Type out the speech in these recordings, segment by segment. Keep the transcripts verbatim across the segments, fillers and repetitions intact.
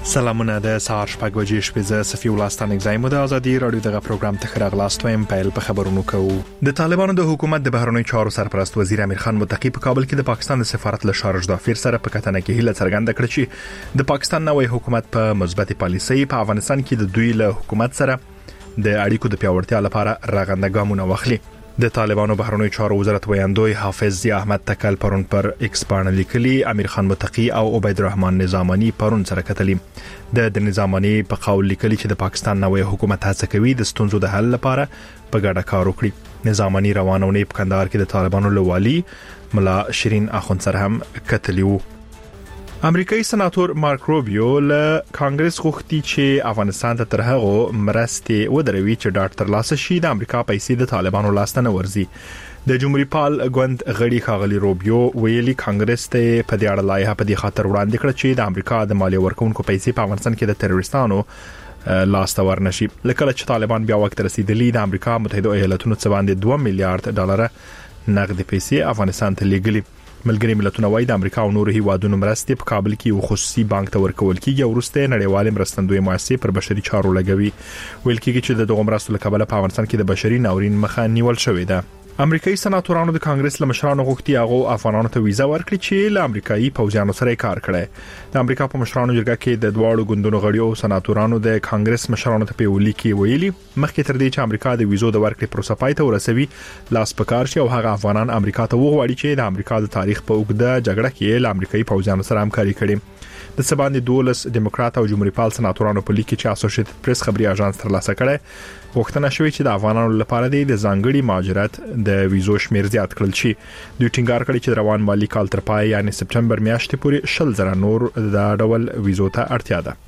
سلامونه د سهار شپږ بجې شپې ز صفي ولستان اگزایم د ازادي رادیو دغه پروګرام ته خراغلاست ویم پیل په خبرونو کوو. د طالبانو د حکومت د بهرنیو چارو سرپرست وزیر امیر خان متقی په کابل کې د پاکستان د سفارت له شارج دافیر سره په کتنه کې هیله څرګنده کړې چې د پاکستان نوې حکومت په مثبت پالیسۍ په افغانستان کې د دوی له حکومت سره د اړیکو د پیاوړتیا لپاره راغنده ګامونه واخلي. د طالبانو بهرنیو چارو وزارت ویاندوی حافظ ضیا احمد تکل پرون پر ایکس باندې لیکلي امیر خان متقی او عبید الرحمن نظامانی پرون سره کتلي. د د نظامانی په قول لیکلي چې د پاکستان نوې حکومت هڅه کوي د ستونزو د حل لپاره په ګډه کار وکړي. نظامانی روانونه په کندهار کې د طالبانو لوالي ملا شیرین اخوند سره هم کتلی وو. امریکایي سناتور مارک روبیو له کانګرس غوښتي چې افغانستان ته تر هغه مرستې ودروي چې ډاکټر لاسه شي د امریکا پیسې د طالبانو لاستنه ورزي. د جمهوریت پال ګوند غړي خاغلی روبیو ویلي کانګرس ته په دې اړه لایحه په دې خاطر وړاندې کړ چې د امریکا د مالیه ورکونکو پیسې په افغانستان کې د تروریستانو لاسته ورنشي. لکه چې طالبان بیا وخت رسیدلی د امریکا متحده ایالاتونو څخه باندې دوه میلیارډ ډالر نقد پیسې افغانستان ته لیږلي. ملګری ملتونه وايي د امریکا او نورو هیوادونو مرستې په کابل کې یو خصوصي بانک ته ورکول کیږي او وروسته نړیوال مرستندوی مؤسسې پر بشري چارو لګوي. ویل کیږي چې د دغه مرستو لپاره په افغانستان کې د بشري ناورین مخه نیول شوې ده. امریکایي سناتورانو د کانګرس له مشرانو غوښتي هغه افغانانو ته ویزا ورکړي چې له امریکایي پوځیانو سره کار کړي. د امریکا په مشرانو جرګه کې د دواړو ګوندونو غړي او سناتورانو د کانګرس مشرانو ته په ولیکي ویلي مخکې تر دې چې امریکا د ویزو د ورکړې پروسه پای ته ورسوي لاس پکار شي او هغه افغانان امریکا ته وغواړي چې د امریکا د تاریخ په اوږده جګړه کې له امریکایي پوځیانو سره همکاري کړي. د سباندې دولس دیموکرات او جمهوریت پال سناتورانو په لیک کې اسوسییټډ پریس خبري اژانس ترلاسه کړي وختونه شوی چې د افغانانو لپاره د ځانګړي مهاجرت د ویزو شمیر زیات کړل شي. دوی ټینګار کړی چې روان مالی کال تر پای یعنی سپټمبر میاشتې پورې شل زره نور د ډول ویزو ته اړتیا ده.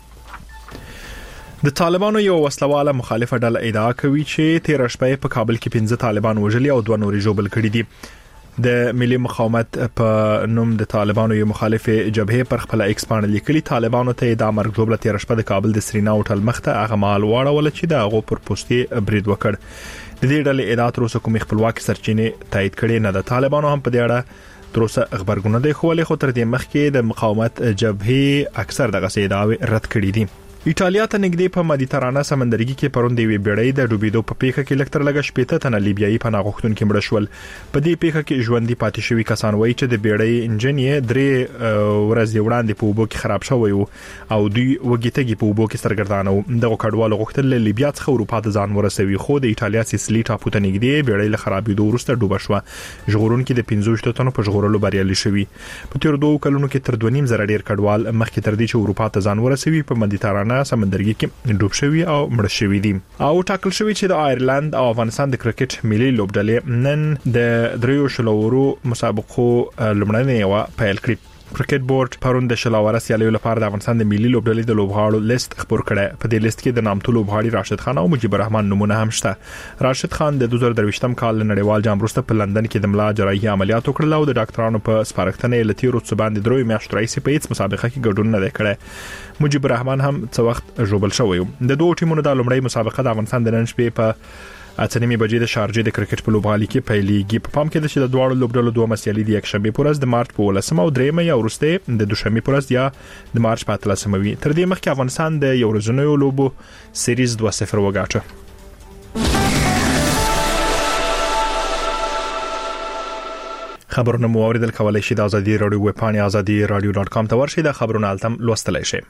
د طالبانو یو وسلواله مخالفه ډله ادعا کوي چې تیر شپه په کابل کې پنځه طالبان وژلي او دوه نورې ژوبل کړي دي. د ملي مقاومت په نوم د طالبانو یو مخالف جبهه پر خپل ایکس باندې لیکلي طالبانو ته د امر جوړه تیر شپه د کابل د سرینا هوټل مخته هغه مال واړول چې د هغه پر پوسټي برید وکړ. د دې ډلې ادعا تر اوسه کوم خپلواکي سرچینې تایید کړي نه. د طالبانو هم په دې اړه تر اوسه خبرګون دی خو له خو تر دې مخکې د مقاومت جبهه اکثر دغه ادعاوې رد کړې دي. ایټالیا ته نږدې په مدیترانه سمندرګي کې پرون د وی بیړۍ د ډوبېدو په پیښه کې لکتر لګ شپېته تنه لیبیایي پناه غوښتونکي مړ شول. په دې پیښه کې ژوندۍ پاتې شوی کسان وایي چې د بیړۍ انجن یې درې ورځې وړاندې په اوبو کې خراب شوی و او دوی وګیتګي په اوبو کې سرګردانه و. دغه کډوالو غوښتل له لیبیا څخه اروپا ته ځان ورسوي خو د ایټالیا سیسلی ټاپو ته نږدې بیړۍ له خرابېدو وروسته ډوبه شوه. ژغورونکي د پنځه تنو په ژغورلو بریالي شوي. په تیر دوه کلونو کې تر دوه نیم زره ډیر کډوال مخکې تر دې چې اروپا ته ځان ورسوي په مدیترانه سمندرګي کې ډوب شوی او مړ شوی دي. او ټاکل شوی چې د آیرلند او افغانستان د کرکټ ملي لوبډلې نن د دریو شلورو مسابقو لومړنۍ وا پیل کړې. کرکټ بورډ پرون د شلاوره سیالیو لپاره د افغانستان د ملي لوبډلې د لوبغاړو لیست خبر کړه. په دې لیست کې د نامتو لوبغاړي راشد خان او مجيب الرحمن نمونه هم شته. راشد خان د دوه زره درویشتم کال نړیوال جام وروسته په لندن کې د ملا جراحي عملیات وکړل او د ډاکټرانو په سپارښتنې لتیرو څباندې دروي میاشتې راځي په هیڅ مسابقه کې ګډون نه کړي. مجيب الرحمن هم څو وخت ژوبل شوی. د دوه ټیمونو د لومړۍ مسابقه د افغانستان د نن شپې په اته نیمه بجې د شارجې د کرکټ په لوبغالي کې پیلېږي. په پام کې ده چې د دواړو لوبډلو دوه مسیالي د یک شنبه پر ورځ د مارچ په ولسمه او درېمه یا ورسته د دوشنبه پر ورځ یا د مارچ په اتلسمه وي. تر دې مخکې افغانستان د یو ورځنیو لوبو سیریز دوه صفر وګاټه. خبرونه مو اوریدل کولای شئ د ازادي رادیو ویب پاڼې ازادي رادیو ډاټ کام ته ورشئ. د خبرونو التم لوستلای شئ.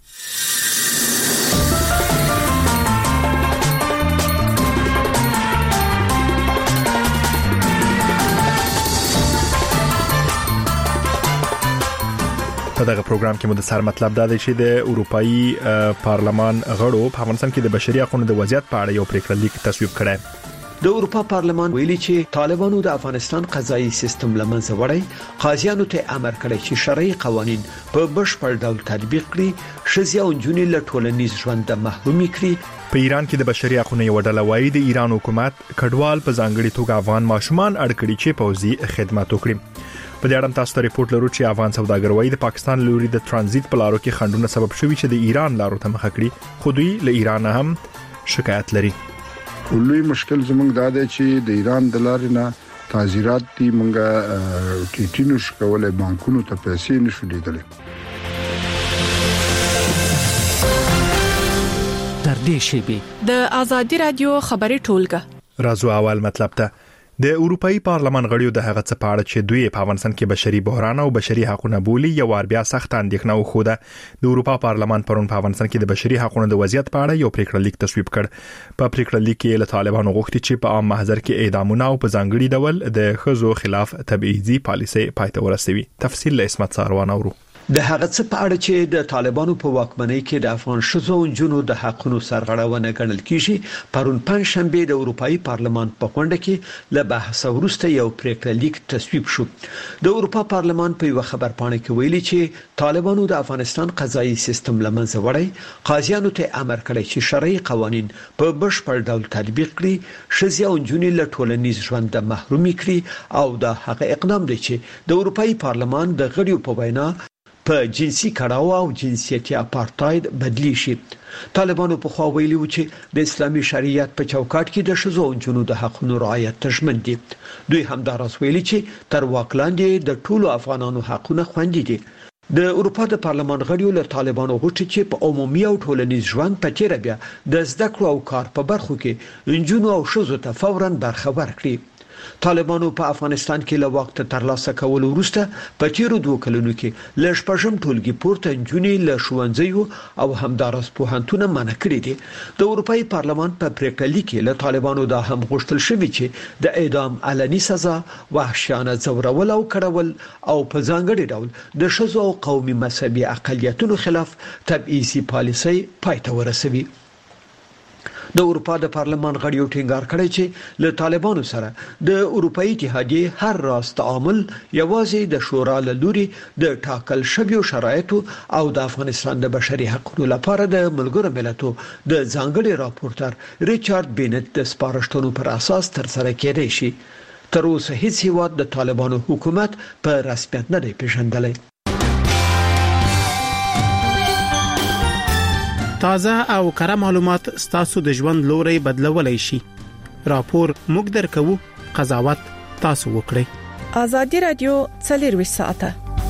په دغه پروګرام کې مو د سر مطلب دا دی چې د اروپאי پارلمان غړو په افغانستان کې د بشري حقوقو د وضعیت په اړه یو پریکړه لیک تصویب کړی. د اروپا پارلمان ویلي چې طالبانو د افغانستان قضایي سیستم لمنځه وړي قاضیانو ته امر کړی چې شرعي قوانين په بشپړ ډول تطبیق کړي، شذیا او جنونی له ټولنیز ژوند محرومي کړي. په ایران کې د بشري حقوقو یو ډله وایي د ایران حکومت کډوال په ځانګړي توګه افغان ماشومان اړ کړي چې پوځي خدمات وکړي. په دې اړه تاسو ته ریپورت لرو چې افغان سوداګر وایي د پاکستان لوري د ترانزیت په لارو کې خنډونه سبب شوي چې د ایران لارو ته مخه کړي خو دوی له ایران هم شکایت لري. لوی مشکل زموږ دا دی چې د ایران د لارې نه تعزیرات دي مونږه ټیټینو شکولای بانکونو ته پیسې نشو لیدلې. نږدې شي. د ازادي رادیو خبري ټولګه راځو اول مطلب ته. د اروپאי پارلمان غړیو د هغه څه په اړه چې دوی په افغانستان کې بشري بحران او بشري حقوقونه بولي یو وار بیا سخت اندېښنه وخوده. د اروپا پارلمان پرون په افغانستان کې د بشري حقوقونو د وضعیت په اړه یو پریکړه لیک تصویب کړ. په پریکړه لیک کې له طالبانو غوښتي چې په عام محضر کې اعدامونه او په ځانګړي ډول د ښځو خلاف تبعیضي پالیسي پایته ورسوي. تفصیل له اسمت ساروان اورو. د هغه څه په اړه چې د طالبانو په واکمنۍ کې د افغان ښځو او نجونو د حقونو سرغړونه ګڼل کیږي، پرون پنځ شنبه د اروپאי پارلمان په غونډه کې له بحث وروسته یو پریکړه لیک تصویب شو. د اروپا پارلمان په یو خبرپاڼه کې ویلي چې طالبانو د افغانستان قضایي سیستم لمنځه وړی، قاضیانو ته امر کړی چې شرعي قوانين په بشپړ ډول تطبیق کړي، ښځې او نجونې له ټولنیز ژوند محرومي کړي او دا هغه اقدام دی چې د اروپאי پارلمان د غړیو په وینا په جنسي کړهو او جنسيتي اپارټاید بدلی شي. طالبانو په خوا ویلي و چې د اسلامي شریعت په چوکاټ کې د ښځو او نجونو د حقونو رعایت تضمین دي. دوی همداراز ویلي چې تر واک لاندې د ټولو افغانانو حقونه خوندي دي. د اروپا د پارلمان غړیو له طالبانو غوښتي چې په عمومي او ټولنیز ژوند په تیر بیا د زده کړو او کار په برخو کې نجونو او ښځو ته فوراً برخه ورکړي. طالبانو په افغانستان کې له وخت ترلاسه کولو وروسته په تیرو دوه کلونو کې له شپږم ټولګي پورته نجونې له ښوونځیو او همدارس پوهنتونه منع کړي دي. د اروپאי پارلمان په پریکړه لیک کې له طالبانو دا هم غوښتل شوی چې د اعدام علني سزا، وحشیانه ځورول او کړول او په ځانګړي ډول د ښځو او قومي مذهبي اقلیتونو خلاف تبعیضي پالیسي پایته ورسوي. د اروپا د پارلمان غړیو ټینګار کړی چې له طالبانو سره د اروپאי اتحادیه هر راز تعامل یوازې د شورا له لوري د ټاکل شویو شرایطو او د افغانستان د بشري حقوقو لپاره د ملګرو ملتونو د ځانګړي راپورټر ریچارډ بینټ د سپارښتنو پر اساس ترسره کېدای شي. تر اوسه هیڅ هیواد د طالبانو حکومت په رسمیت نه دی پیژندلی. تازه او کره معلومات ستاسو د ژوند لوري بدلولای شي. راپور موږ درکو، قضاوت تاسو وکړئ. ازادي رادیو څلور ساعته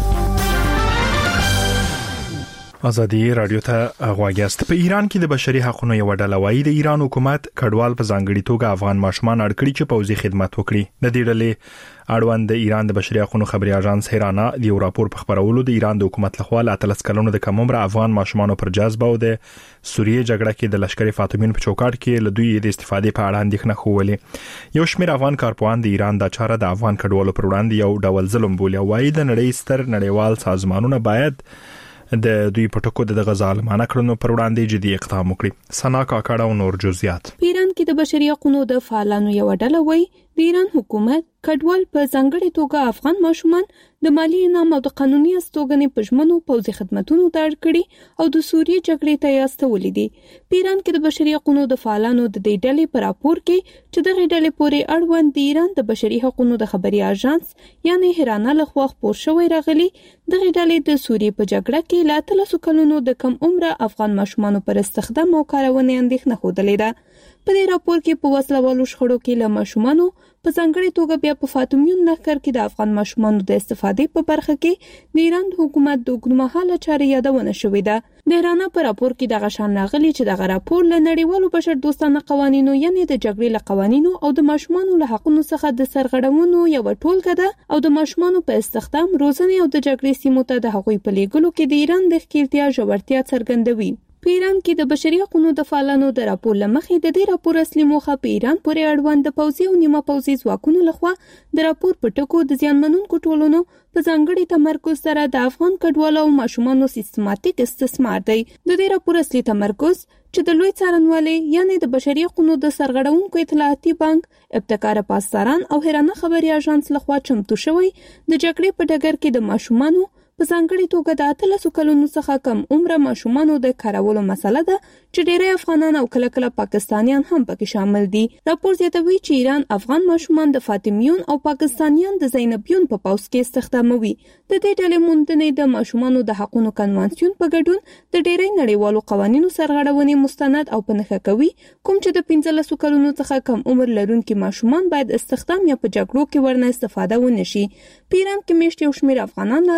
ازادي رادیو ته غواګست. په ایران کې د بشري حقوقو یو ډله وایي د ایران حکومت کډوال په ځانګړي توګه افغان ماشومان اړکړي چې پوځي خدمت وکړي. د دې ډلې اړوند د ایران د بشري حقوقو خبري اژانس هیرانا د یو راپور په خبرولو د ایران د حکومت لخوا له اتلس کلونو د کم عمر افغان ماشومانو پر جذب او د سوریې جګړه کې د لشکري فاطمین په چوکاټ کې له دوی د استفادې په اړه اندېښنه خوولې. یو شمېر افغان کارپوهان د ایران د چاره د افغان کډوالو پر وړاندې یو ډول ظلم بولي او وايي د نړۍ ستر نړیوال سازمانونه باید د دوی په ټکو د غزالمانه کړنو پر وړاندې جدي اقدام وکړي. سنا کاکړه او نور جزئیات. ایران کې د بشري حقوقو د فعالانو یو ډله وایي د ایران حکومت کډوال په ځانګړي توګه افغان ماشومان د مالی انعام او د قانوني استوګنې په ژمنو پوځي خدماتونو ته اړ کړي او د سوریې جګړې ته یې استولې دي. په ایران کې د بشري حقوقو د فعالانو د دې ډلې پر راپور کې چې دغه ډلې پورې اړوند د ایران د بشري حقوقو د خبري اژانس یعنی هیرانا لخوا خپور شوی راغلي. دغه ډلې د سوریې په جګړه کې لا اتلس کلونو د کم عمره افغان ماشومانو پر استخدام او کارونې اندېښنه خوده ده. په دې راپور کې په وسلوالو شخړو کې له ماشومانو په ځانګړي توګه بیا په فاطمیون لښکر کې د افغان ماشومانو د استفادې په برخه کې د ایران حکومت د اوږدمهاله چارې یادونه شوې ده. د هیرانا په راپور کې دغه شان راغلي چې دغه راپور له نړیوالو بشر دوستانه قوانینو یعنی د جګړې له قوانینو او د ماشومانو له حقوقو څخه د سرغړونو یو ټولګه ده او د ماشومانو په استخدام، روزنې او د جګړې سیمو ته د هغوی په لیږلو کې د ایران د ښکیلتیا ژورتیا څرګندوي. په ایران کې د بشري حقوقو د فعالانو د راپور لمخې د دې راپور اصلي موخه په ایران پورې اړوند د پوځي او نیمه پوځي ځواکونو لخوا د راپور په ټکو د زیانمنونکو ټولنو په ځانګړي تمرکز سره د افغان کډوالو او ماشومانو سیستماتیک استثمار دی. د دې راپور اصلي تمرکز چې د لوی څارنوالۍ یعنی د بشري حقوقو د سرغړونکو اطلاعاتي بانک، ابتکار پاسداران او هیرانا خبري اژانس لخوا چمتو شوی د جګړې په ډګر کې د ماشومانو په ځانګړي توګه د اتلسو کلونو څخه کم عمره ماشومانو د کارولو مسله ده چې ډېری افغانان او کله کله پاکستانیان هم پکې شامل دي. راپور زیاتوي چې ایران افغان ماشومان د فاطمیون او پاکستانیان د زینبیون په پوځ کې استخداموي. د دې ډلې موندنې د ماشومانو د حقوقو کنوانسیون په ګډون د ډېری نړیوالو قوانینو سرغړونې مستند او په نښه کوي، کوم چې د پنځلسو کلونو څخه کم عمر لرونکي ماشومان باید استخدام یا په جګړو کې ورنه استفاده ونه شي. په ایران کې میشت یو شمېر افغانان له ازادي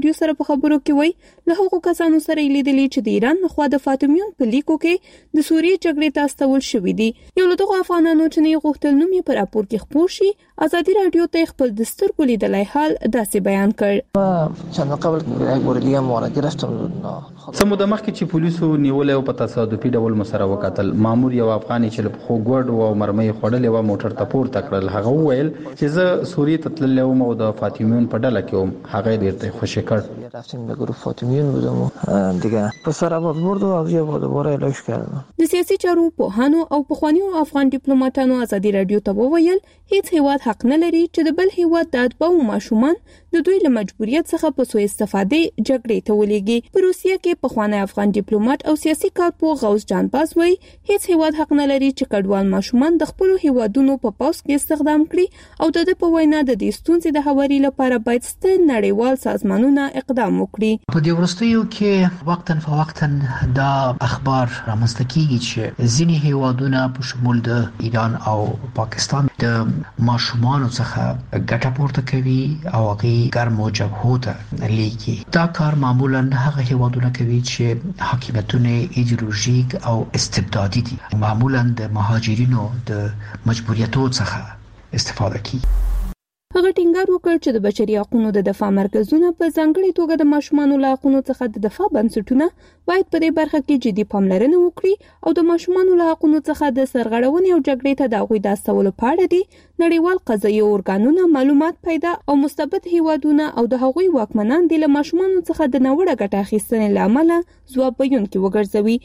رادیو سره په خبرو کې وایي له هغو کسانو سره لیدلې چې د ایران لخوا د فاطمیون په لیکو کې د سوریې جګړې ته استول شوې دي. یو له دغو افغانانو چې نه غوښتل نوم یې پر راپور کې خپور شي ازادي رادیو ته خپل د سترګو لیدلای حال داسې بیان کړ. چند قبل ګورلیا مورا گرفتم سمو د مخ کې چې پولیسو نیولې او په تصادفي ډول مسره وکتل مامور یو افغاني چې په خوګوړ او مرمۍ خړلې و موټر ته پورته کړل. هغه وویل چې زه سوریې ته تللی وم او د فاطمیون په ډله کې وم. هغه ډېر خوشی کړ. رفتیم به گروه فاطمیون بودم دیگه پسر آباد برد و اوزی آباد دوباره علاج کردم. د سیاسي چارو پوهانو او پخوانیو افغان ډیپلوماټانو ازادي رادیو ته وویل هیڅ هیواد حق نه لري چې د بل هیواد د اتباعو ماشومان د دوی له مجبوریت څخه په سوء استفاده جګړې ته ولېږي. په روسیه کې پخوانی افغان ډیپلوماټ او سیاسي کارپوه غوث جان باز وایي هیڅ هیواد حق نه لري چې کډوال ماشومان د خپل هیوادونو په پاوس کې استخدام کړي او د په وینا د دې ستونزې د هواري لپاره باید ستر نړیوال سازمانونه اقدام وکړي. په دې وروستیو کې وقتاً فوقتاً دا اخبار رامنځته کیږي چې ځینې هیوادونه په شمول د ایران او پاکستان د ماشومانو څخه ګټه پورته کوي او هغه ګرمو جبهو ته لیږي. دا کار معمولاً هغه هیوادونه کوي چې حاکمیتونه ایدئولوژیک او استبدادي دي. معمولاً د مهاجرینو د مجبوریتونو څخه استفاده کوي. هغه ټینګار وکړ چې د بشري حقوقو د دفاع مرکزونه په ځانګړي توګه د ماشومانو له حقوقو څخه د دفاع بنسټونه باید په دې برخه کې جدي پاملرنه وکړي او د ماشومانو له حقوقو څخه د سرغړونې او جګړې ته د هغوی د استولو په اړه دي نړیوال قضایي ارګانونه معلومات پیدا او مستبد هیوادونه او د هغوی واکمنان د ماشومانو څخه د نوړه ګټه اخیستنې لامل ځواب ویونکي وګرځوي.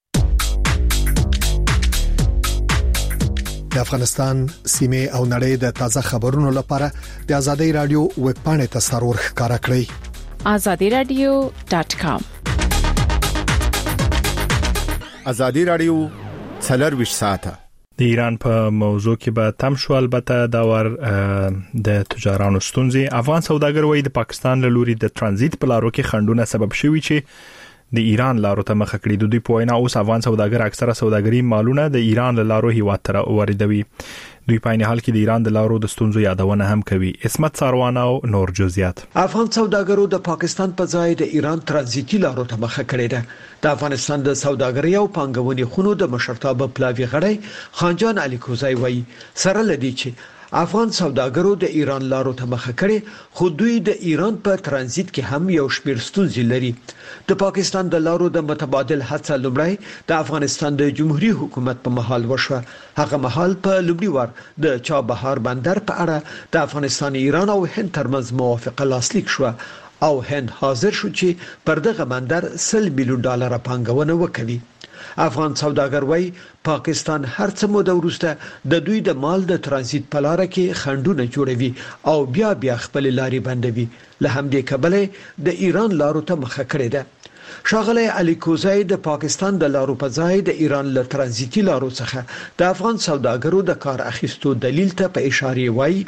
د افغانستان سیمه او نړۍ د تازه خبرونو لپاره د ازادي رادیو ویب پاڼه ته سرور ښکارا کړئ azadi radio dot com. ازادي رادیو څلرویشت ساعته د ایران په موضوع کې به تم شو. البته دا ور د تجارانو ستونزې افغان سوداګر وایي د پاکستان له لوري د ترانزیت په لارو کې خنډونه سبب شوي چې د ایران لارو ته مخه کړی. د دوی په وینا اوس افغان سوداګر اکثره سوداګري مالونه د ایران له لارو هیواد ته واردوي. دوی په عین حال کې د ایران د لارو د ستونزو یادونه هم کوي. اسمت ساروان او نور جزئیات. افغان سوداګرو د پاکستان په ځای د ایران ترانزیتي لارو ته مخه کړې ده. د افغانستان د سوداګرۍ او پانګونې خونو د مشرتابه پلاوی غړی خانجان علي کوزای وایي سره لدی چې افغان سوداګرو د ایران لارو ته مخه کړي خو دوی د ایران په ترانزیت کې هم یو شمېر ستونزې لري. د پاکستان د لارو د متبادل هڅه لومړی د افغانستان د جمهوریت حکومت په محل وشوه. هغه محل په لومړي وار د چابهار بندر په اړه د افغانستان، ایران او هند ترمنځ موافقه لاسلیک شوه او هند حاضر شو چې پر دغه بندر سل میلیون ډالر پانګونه وکړي. افغان سوداګر وایي پاکستان هر څه موده وروسته د دوی د مال د ترانزیت په لار کې خنډونه جوړوي او بیا بیا خپل لارې بندوي. له همدې کبله د ایران لارو ته مخه کړې ده. ښاغلی علي کوزای د پاکستان د لارو په ځای د ایران له ترانزیتي لارو څخه د افغان سوداګرو د کار اخیستو دلیل ته په اشاره وایي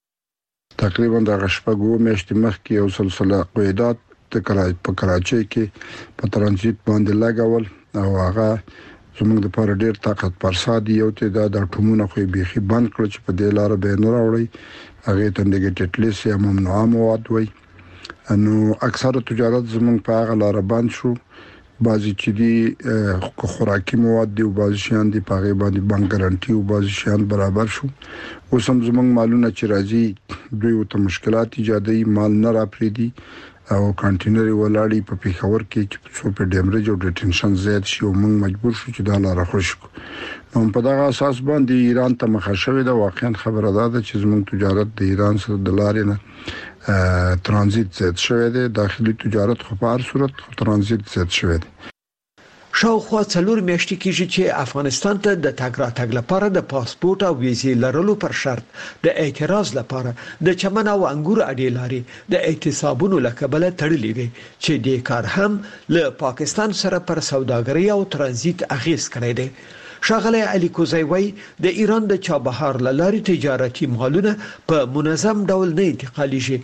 تقریبا د غشپګو میاشتې مخکې یو سلسله قیادات د کراچۍ په کراچۍ کې په ترانزیت باندې لګول او هغه زموږ د پاره ډیر طاقت پرسادي یو ته د اټومونو خو بيخي بند کړ چې په دې لار به نه راوړي هغه ته نیگیټیو لیست یا ممنوع مواد وای. انو اکثره تجارت زموږ په هغه لار بند شو. بعضی چې دي خوراکي مواد دی او بعضی شیان دي په هغه باندې بانک ګارانټي او بعضی شیان برابر شو. اوس هم زموږ مالونه چې راځي دوی ته مشکلات ایجادوي، مال نه راپریدي او کانټینر ولاړی په پیښور کې چې څو په ډیمریج او ډیټنشن زیات شي او موږ مجبور شو چې دا لار خوش کو. نو په دغه اساس باندې ایران ته مخه شوې ده. واقعا خبره ده چې زموږ تجارت د ایران سره د لارې نه ترانزیت زیات شوی دی. داخلي تجارت خو په هر صورت ترانزیت زیات شوی دی. شاوخوا څلور میاشتې کېږي چې افغانستان ته د تګ راتګ لپاره د پاسپورت او ویزې لرلو پر شرط د اعتراض لپاره د چمن او انګور اډې لارې د اعتصابونو لکبله تړلې وي چې د کار هم له پاکستان سره پر سوداګرۍ او ترانزیت اغیز کړی دی. ښاغلی علي کوزای وایي د ایران د چابهار لارې تجارتي مالونه په منظم ډول نه انتقالیږي.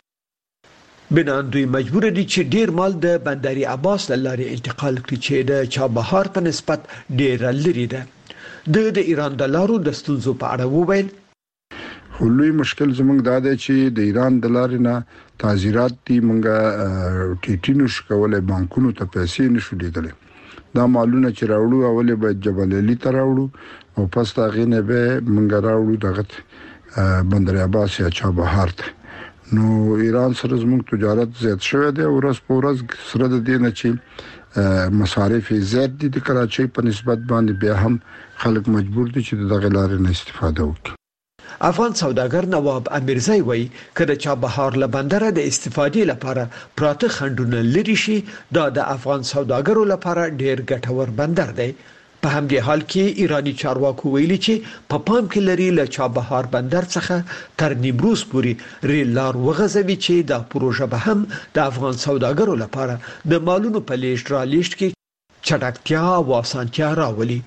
بنان دوی مجبور دي چې ډیر مال د بندري عباس لارې انتقال کړي چې د چابهار په نسبت ډیر لري ده. د د ایران د لارو د ستونزو په اړه وویل خو لوی مشکل زموږ دا دی چې د ایران د لارې نه تعزیرات دي مونږه ټیټینو شکولې بانکونو ته پیسې نشو لیدلې. دا مالونه چې راوړو اولې باید جبل علي ته راوړو او پس دا غینه به مونږ راوړو دغه بندر عباس یا چابهار ته. نو ایران سره زموږ تجارت زیات شوی دی او ورځ په ورځ سره د دې نه چې مصارف زیات دي د کراچۍ په نسبت باندې بیا هم خلک مجبور دي چې دغه لارې نه استفاده وکړي. افغان سوداګر نواب امیرزی وایي کله چې بهار له بندر د استفادې لپاره پراته خندونه لري شي دا د افغان سوداګرو لپاره ډیر ګټور بندر دی. په همدې حال کې ایرانی چارواکو ویلي چې په پام کې لري له چابهار بندر څخه تر نیمروز پورې ریل لار وغځوي چې دا پروژه به هم د افغان سوداګرو لپاره د مالونو په لیږد را لیږد کې چټکتیا او اسانتیا راولي.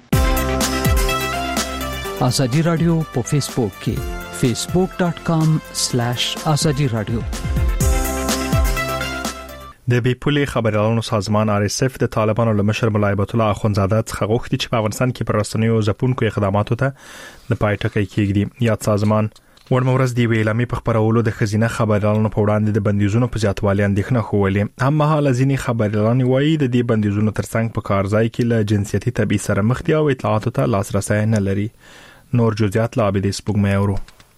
ازادي رادیو په فیسبوک کې فیسبوک ډاٹ کام سلیش ازادي رادیو. د بیپولي خبريالانو سازمان آر اس اف د طالبانو له مشر ملا هیبت الله اخونزاده څخه غوښتي چې په افغانستان کې پر رسنیو ځپونکو اقداماتو ته د پای ټکی کېږدي. یاد سازمان ورمورز دی ویلامي په خبرولو د خزینه خبريالانو په وړاندې د بندیزونو په زیاتوالي اندېښنه خوولې. هم مهال ځینی خبريالان وایي د دې بندیزونو ترڅنګ په کارځای کې له جنسيتي تبعیض سره مخ دي او اطلاعاتو ته لاسرسي نه لري. نور جزئیات لا عبدي سپوږمۍ اورو.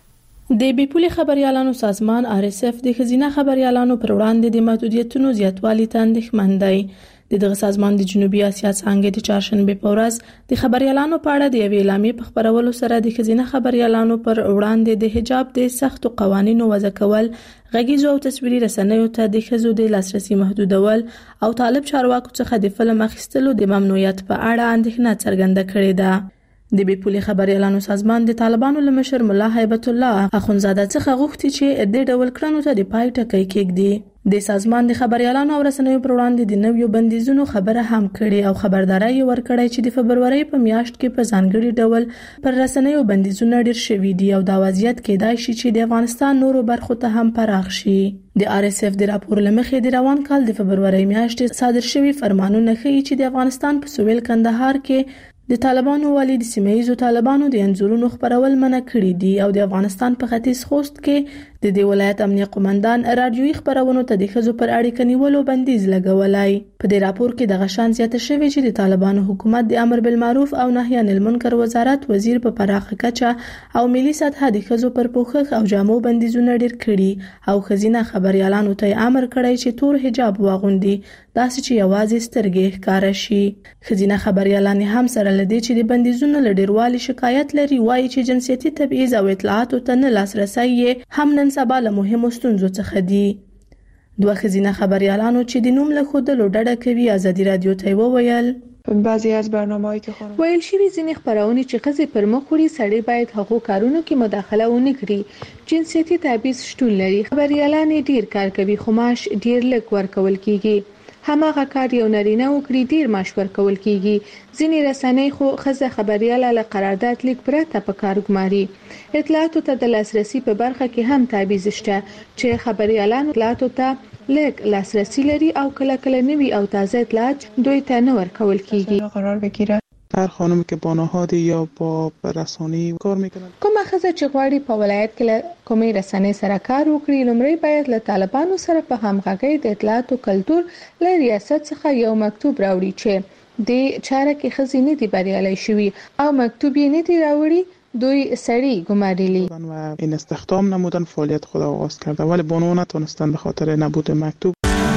د بیپولي خبريالانو سازمان آر اس اف د خزینه خبريالانو پر وړاندې د محدودیتونو زیاتوالي ته اندېښمن دی. دغه سازمان د جنوبي اسیا څنګه د چهارشنبه په ورځ د خبريالانو په اړه د یوې اعلامیې په خبرولو سره د خزینه خبريالانو پر وړاندې د حجاب د سختو قوانینو وضع کول، غږیزو او تصویري رسنیو ته د ښځو د لاسرسي محدودول او طالب چارواکو څخه د فلم اخیستلو د ممنوعیت په اړه اندېښنه څرګنده کړې ده. د بیپولي خبريالانو سازمان د طالبانو له مشر ملا هیبت الله اخونزاده څخه غوښتي چې د ډول کړنو ته د پای ټکی کېږدي. د سازمان د خبريالانو او رسنیو پر وړاندې د نویو بندیزونو خبره هم کړې او خبرداري ورکړې چې د فبرवरी په میاشت کې په ځانګړي ډول پر رسنیو بندیزونه ډېر شوي دي او دا وضعیت کېدای شي چې د افغانستان نورو برخو ته هم پراخ شي. د آر اس اف د راپور لمخې د روان کال د فبرवरी میاشتې صادر شوی فرمانونه ښیي چې د افغانستان په سویل کندهار کې د طالبانو والی د سیمه‌ییزو طالبانو د انځورونو خبرول منع کړی دي او د افغانستان په ختیځ خوست کې د دې ولایت امنیه قومندان رادیوي خبرونو ته د ښځو پر اړیکه نیولو بندیز لګولای. په دې راپور کې د غشان زیاته شوی چې د طالبانو حکومت د امر بالمعروف او نهي عن المنکر وزارت وزیر په پراخه کچه او ملي سطح د ښځو پر پوښښ او جامو بندیزونه ډیر کړي او خزینه خبريالانو ته امر کړی چې تور حجاب واغوندي، داسې چې یوازې سترګې ښکاره شي. خزینه خبريالان هم سره لدی چې د بندیزونو لډیروالي شکایت لري، وایي چې جنسيتي تبعیض او اطلاعاتو ته نه لاسرسي هم نن سبا له مهمو ستونزو څخه دي. دوه خزینه خبريالانو چې د نوم له خودلو ډډه کوي ازادي رادیو ته وویل بعضی از برنامه‌هایی که خانم ویل شوی ځینې خبرونه چې خزې پر مخ وړي سړی باید هغو کارونو کې مداخله ونه کړي. جنسيتي تبعیض شتون لري، خبريالان ډیر کار کوي خو معاش ډیر لږ ورکول کیږي. هماغه کار یو نارینه وکړي ډیر معاش ورکول کیږي. ځینې رسنۍ خو خزه خبرياله له قرارداد لیک پرته په کار ګماري. اطلاعاتو ته د لاسرسي په برخه کې هم تبعیض شته چې خبريالان اطلاعاتو ته لږ لاسرسي لري او کله کله نوي او تازه اطلاعات دوی ته نه ورکول کیږي. قرار بگیره هر خانم که با نهادی یا با رسانه‌ای کار میکنن، کومه خزه چې غواړي په ولایت کې کومې رسنۍ سره کار وکړي لومړی باید له طالبانو سره په همغږۍ د اطلاعاتو کلتور له ریاست څخه یو مکتوب راوړي چې د چاره کې خزې نه دي بریالي شوي او مکتوب یې نه دی راوړي. دوی سری گماریلی و این استخدام نمودن فعالیت خود آغاز کرده ولی بانو نتونستن به خاطر نبود مکتوب.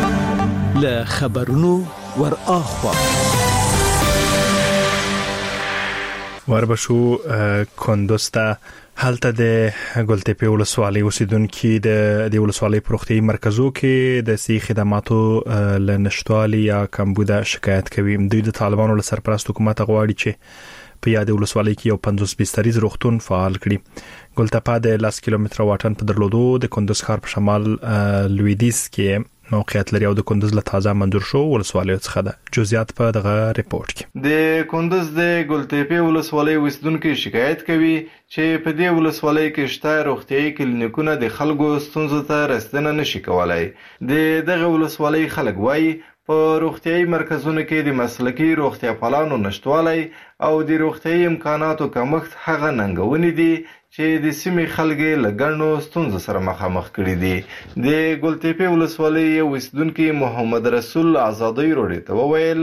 له خبرونو ور اخوا وربشو کندوز ته هلته د ګلتپې ولسوالۍ اوسیدونکو د د ولسوالۍ پروختي مرکزو کې د سي خدماتو ل نشټوالي یا کمبوده شکایت کوي. دوی د طالبانو له سرپرست حکومت غواړي چې په یاد ولسوالۍ کې یو پنځوس بستریز روغتون فعال کړي. ګلتپه د لاس کیلومتر واټن په درلودو د کندوز ښار په شمال لویدیځ کې موقعیت لري او د کندوز له تازه منظور شو ولسوالیو څخه ده. جزئیات په دغه ریپورت کې. د کندوز د ګلتپې ولسوالۍ اوسیدونکو شکایت کوي چې په دې ولسوالۍ کې شته روغتيایي کلینیکونه د خلکو ستونزو ته رسیدنه نشي کولای. د دغه ولسوالۍ خلک وایي په روغتيایي مرکزونو کې د مسلکي روغتیا پالانو نشټوالی او د روغتيایي امکاناتو کمښت هغه ننګونې دي چې د سیمې خلک له ګڼو ستونزو سره مخامخ کړي دي. د ګلتیپې ولسوالۍ یو اوسیدونکي محمد رسول آزادۍ راډیو ته وویل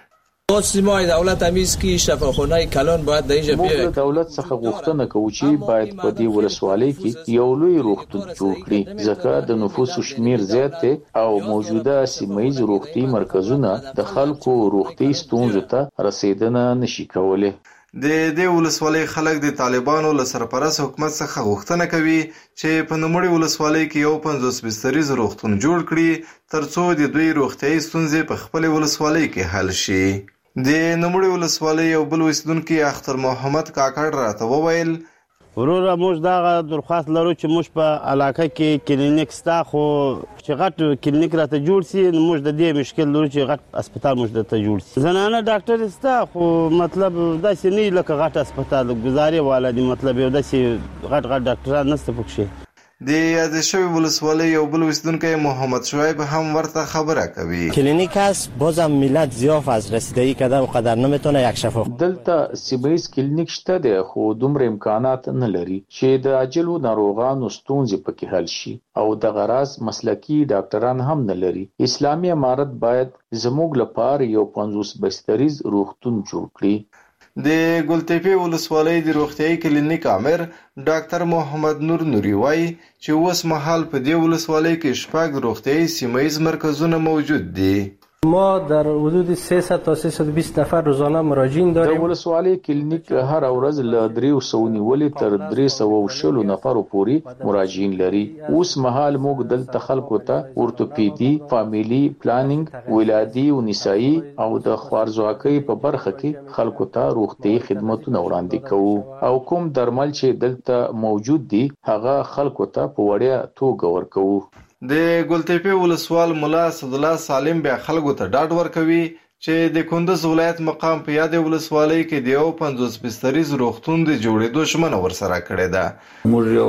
سیمای دولت همیز کی شفاخانه کلان باید در اینجا بیاید. دولت څخه غوښتنه کوي چې باید په دې ولسوالۍ کې یو لوی روغتون جوړ کړي ځکه د نفوسو شمیر زیات دی او موجوده سیمایي روغتي مرکزونه د خلکو روغتي ستونزو ته رسیدنه نشي کولای. د دې ولسوالۍ خلک د طالبانو له سرپرست حکومت څخه غوښتنه کوي چې په نوموړي ولسوالۍ کې یو پنځوس بستریز روغتون جوړ کړي ترڅو د دوی روغتیايي ستونزې په خپل ولسوالۍ کې حل شي. د نوموړي ولسوالۍ یو بل اوسیدونکي اختر محمد کاکړ راته وویل وروره موږ دا درخواست لرو چې موږ په علاقه کې کلینیک ستا خو چې غټ کلینیک راته جوړ سي نو موږ د دې مشکل لرو چې غټ هسپتال موږ درته جوړ سي. زنانه ډاکټر ستا خو مطلب داسې نه لکه غټ هسپتال ګزارې والا دي مطلب یو داسې غټ غټ ډاکټران نشته پکښې. د یاد شوی ولسوالۍ یو بل اوسیدونکی محمد شعیب هم ورته خبره کوي. کلینیک هست بازم ملت ضعف از رسیدگی کردن و قدر نمیتونه یک شفاف. دلته سیمایي کلینیک شته دی خو دومره امکانات نه لري چې د عاجلو ناروغانو ستونزې پکې حل شي او د غراض مسلکي ډاکټران هم نه لري. اسلامي امارت باید زموږ لپاره یو پنځوس بستریز روغتون جوړ کړي. د ګلتیپې ولسوالۍ د روغتیايي کلینیک امر ډاکټر محمد نور نوري وایي چې اوس مهال په دې ولسوالۍ کې شپږ روغتیايي سیمایي مرکزونه موجود دي. ما در حدود سیصد تا سیصد و بیست نفر روزانه مراجعین داریم. د ولسوالۍ کلینیک هر ورځ له درې سوه نیولې تر درې سوه او شلو نفرو پورې مراجعین لري. اوس مهال موږ دلته خلکو ته اورتوپیدي، فامیلی پلانینګ، ولادي او نسایي او د خوارځواکۍ په برخه کې خلکو ته روغتیايي خدماتونه وړاندې کوو او کوم درمل چې دلته موجود دي هغه خلکو ته په وړیا توګه ورکوو. د ګلتیپې ولسوال ملا اسدالله سالم بیا خلکو ته ډاډ ورکوي چې د کندز ولایت مقام په یادې ولسوالۍ کې د یو پنځوس بستریز روغتون د جوړېدو ژمنه ورسره کړې ده. موږ یو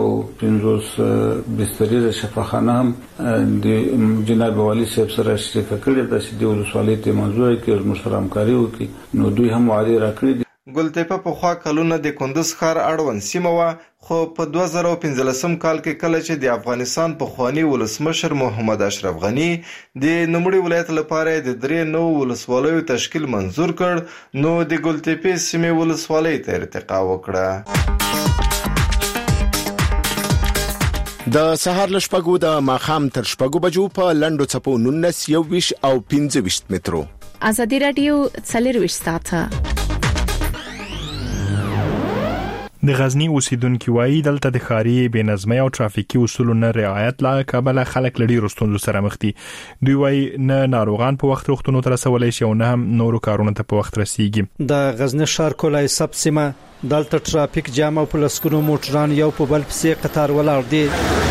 پنځوس بستریزه شفاخانه هم د جناب والي صاحب سره شریکه کړې ده چې د ولسوالۍ ته منظور کړي موږ سره همکاري وکړي نو دوی هم وعده راکړي. ګلتیپه پخوا کلونه د کندز ښار اړوند سیمه وه خو په دوه زره پنځلسم کال کې کله چې د افغانستان پخواني ولسمشر محمد اشرف غني د نوموړي ولایت لپاره د درې نوو ولسوالیو تشکیل منظور کړ نو د ګلتیپې سیمې ولسوالۍ ته ارتقا وکړه. د سهار له شپږو د ماښام تر شپږو بجو په لنډو څپو نولس یوویشت او پنځه ویشت مترو. ازادي راډیو څلرویشت ساعته. د غزنی اوسیدونکو وایي دلته د ښاري بېنظمۍ او ترافیکي اصولو نه رعایت لا کابل خلک لړۍ رستونزو سره مخ دي. دوی وایي نه ناروغان په وخت روغتونو ته رسولای شي او نه هم نورو کارونو ته په وخت رسیږي. د غزنی ښار کولای سب سیمه دلته ترافیک جام او پلسکونو موټران یو په بل پسې قطار ولاړ دي.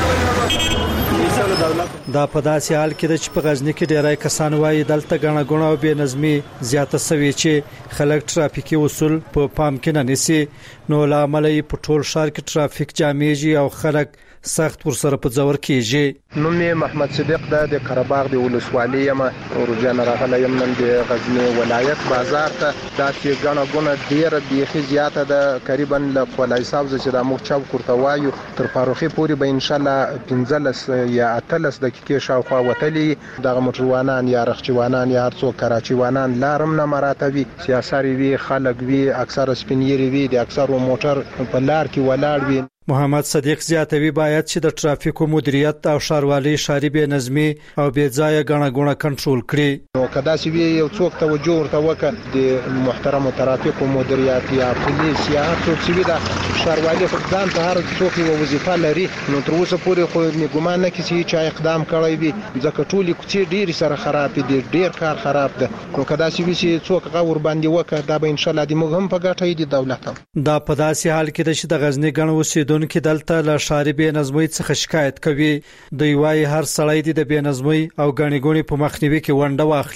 دا په داسې حال کې چې په غزنی کې ډیری کسان وایي دلته غاڼه غاڼه او بې نظمي زیاته سوي چې خلک ترافیکي اصول په پام کې نه نیسي نو لامل یې په ټول ښار کې ترافیک جامېږي او خلک سخت ورسره په ځور کېږي. نوم یې محمد صدیق ده د قرهباغ د ولسوالۍ یم ورجان راغلی یم نن د غزنی ولایت بازار ته. دا چې غاڼه غاڼه ډیره بیخي زیاته ده تقریبا له کولای صاحب چې د موږ چوک ورته وایو تر فاروخي پورې به ان شاء الله پنځلس یا اتلس دقیقې شاوخوا وتلي دغه موټروانان یا رخچوانان یا هر څوک کراچیوانان لارم نه مراتبي سیاسي وی خلک وی اکثر سپینيري وی د اکثر موټر په لار کې ولاړ وي. محمد صدیق زیاتوي باید چې د ترافیکو مدیریت او ښاروالۍ ښاري بې نظمي او بې ځایه غاڼه غاڼه کنټرول کړي. نو کدا چې یو څوک توجه ورته وکړي د محترم ترافیکو مدیریت یا پولیس یا څوک چې دا ښاروالۍ په ځان ته هر څوک یو وظیفه لري نو تر اوسه پورې خو نه ګمان نه کوي چې اقدام کړی وي ځکه ټولې کوڅې ډېر سره خراب دي ډېر کار خراب ده. نو کدا چې څوک غور باندې وکړي دا به ان شاء الله د موږ هم په ګټه دی دولت هم. دا په داسې حال کې چې د غزنی غاڼه اوسېدونکو کې دلته له ښاري بې نظمۍ څخه شکایت کوي. دوی وايي هر سړی د بې نظمۍ او غاڼې غونې په مخنیوي کې ونډه واخلي.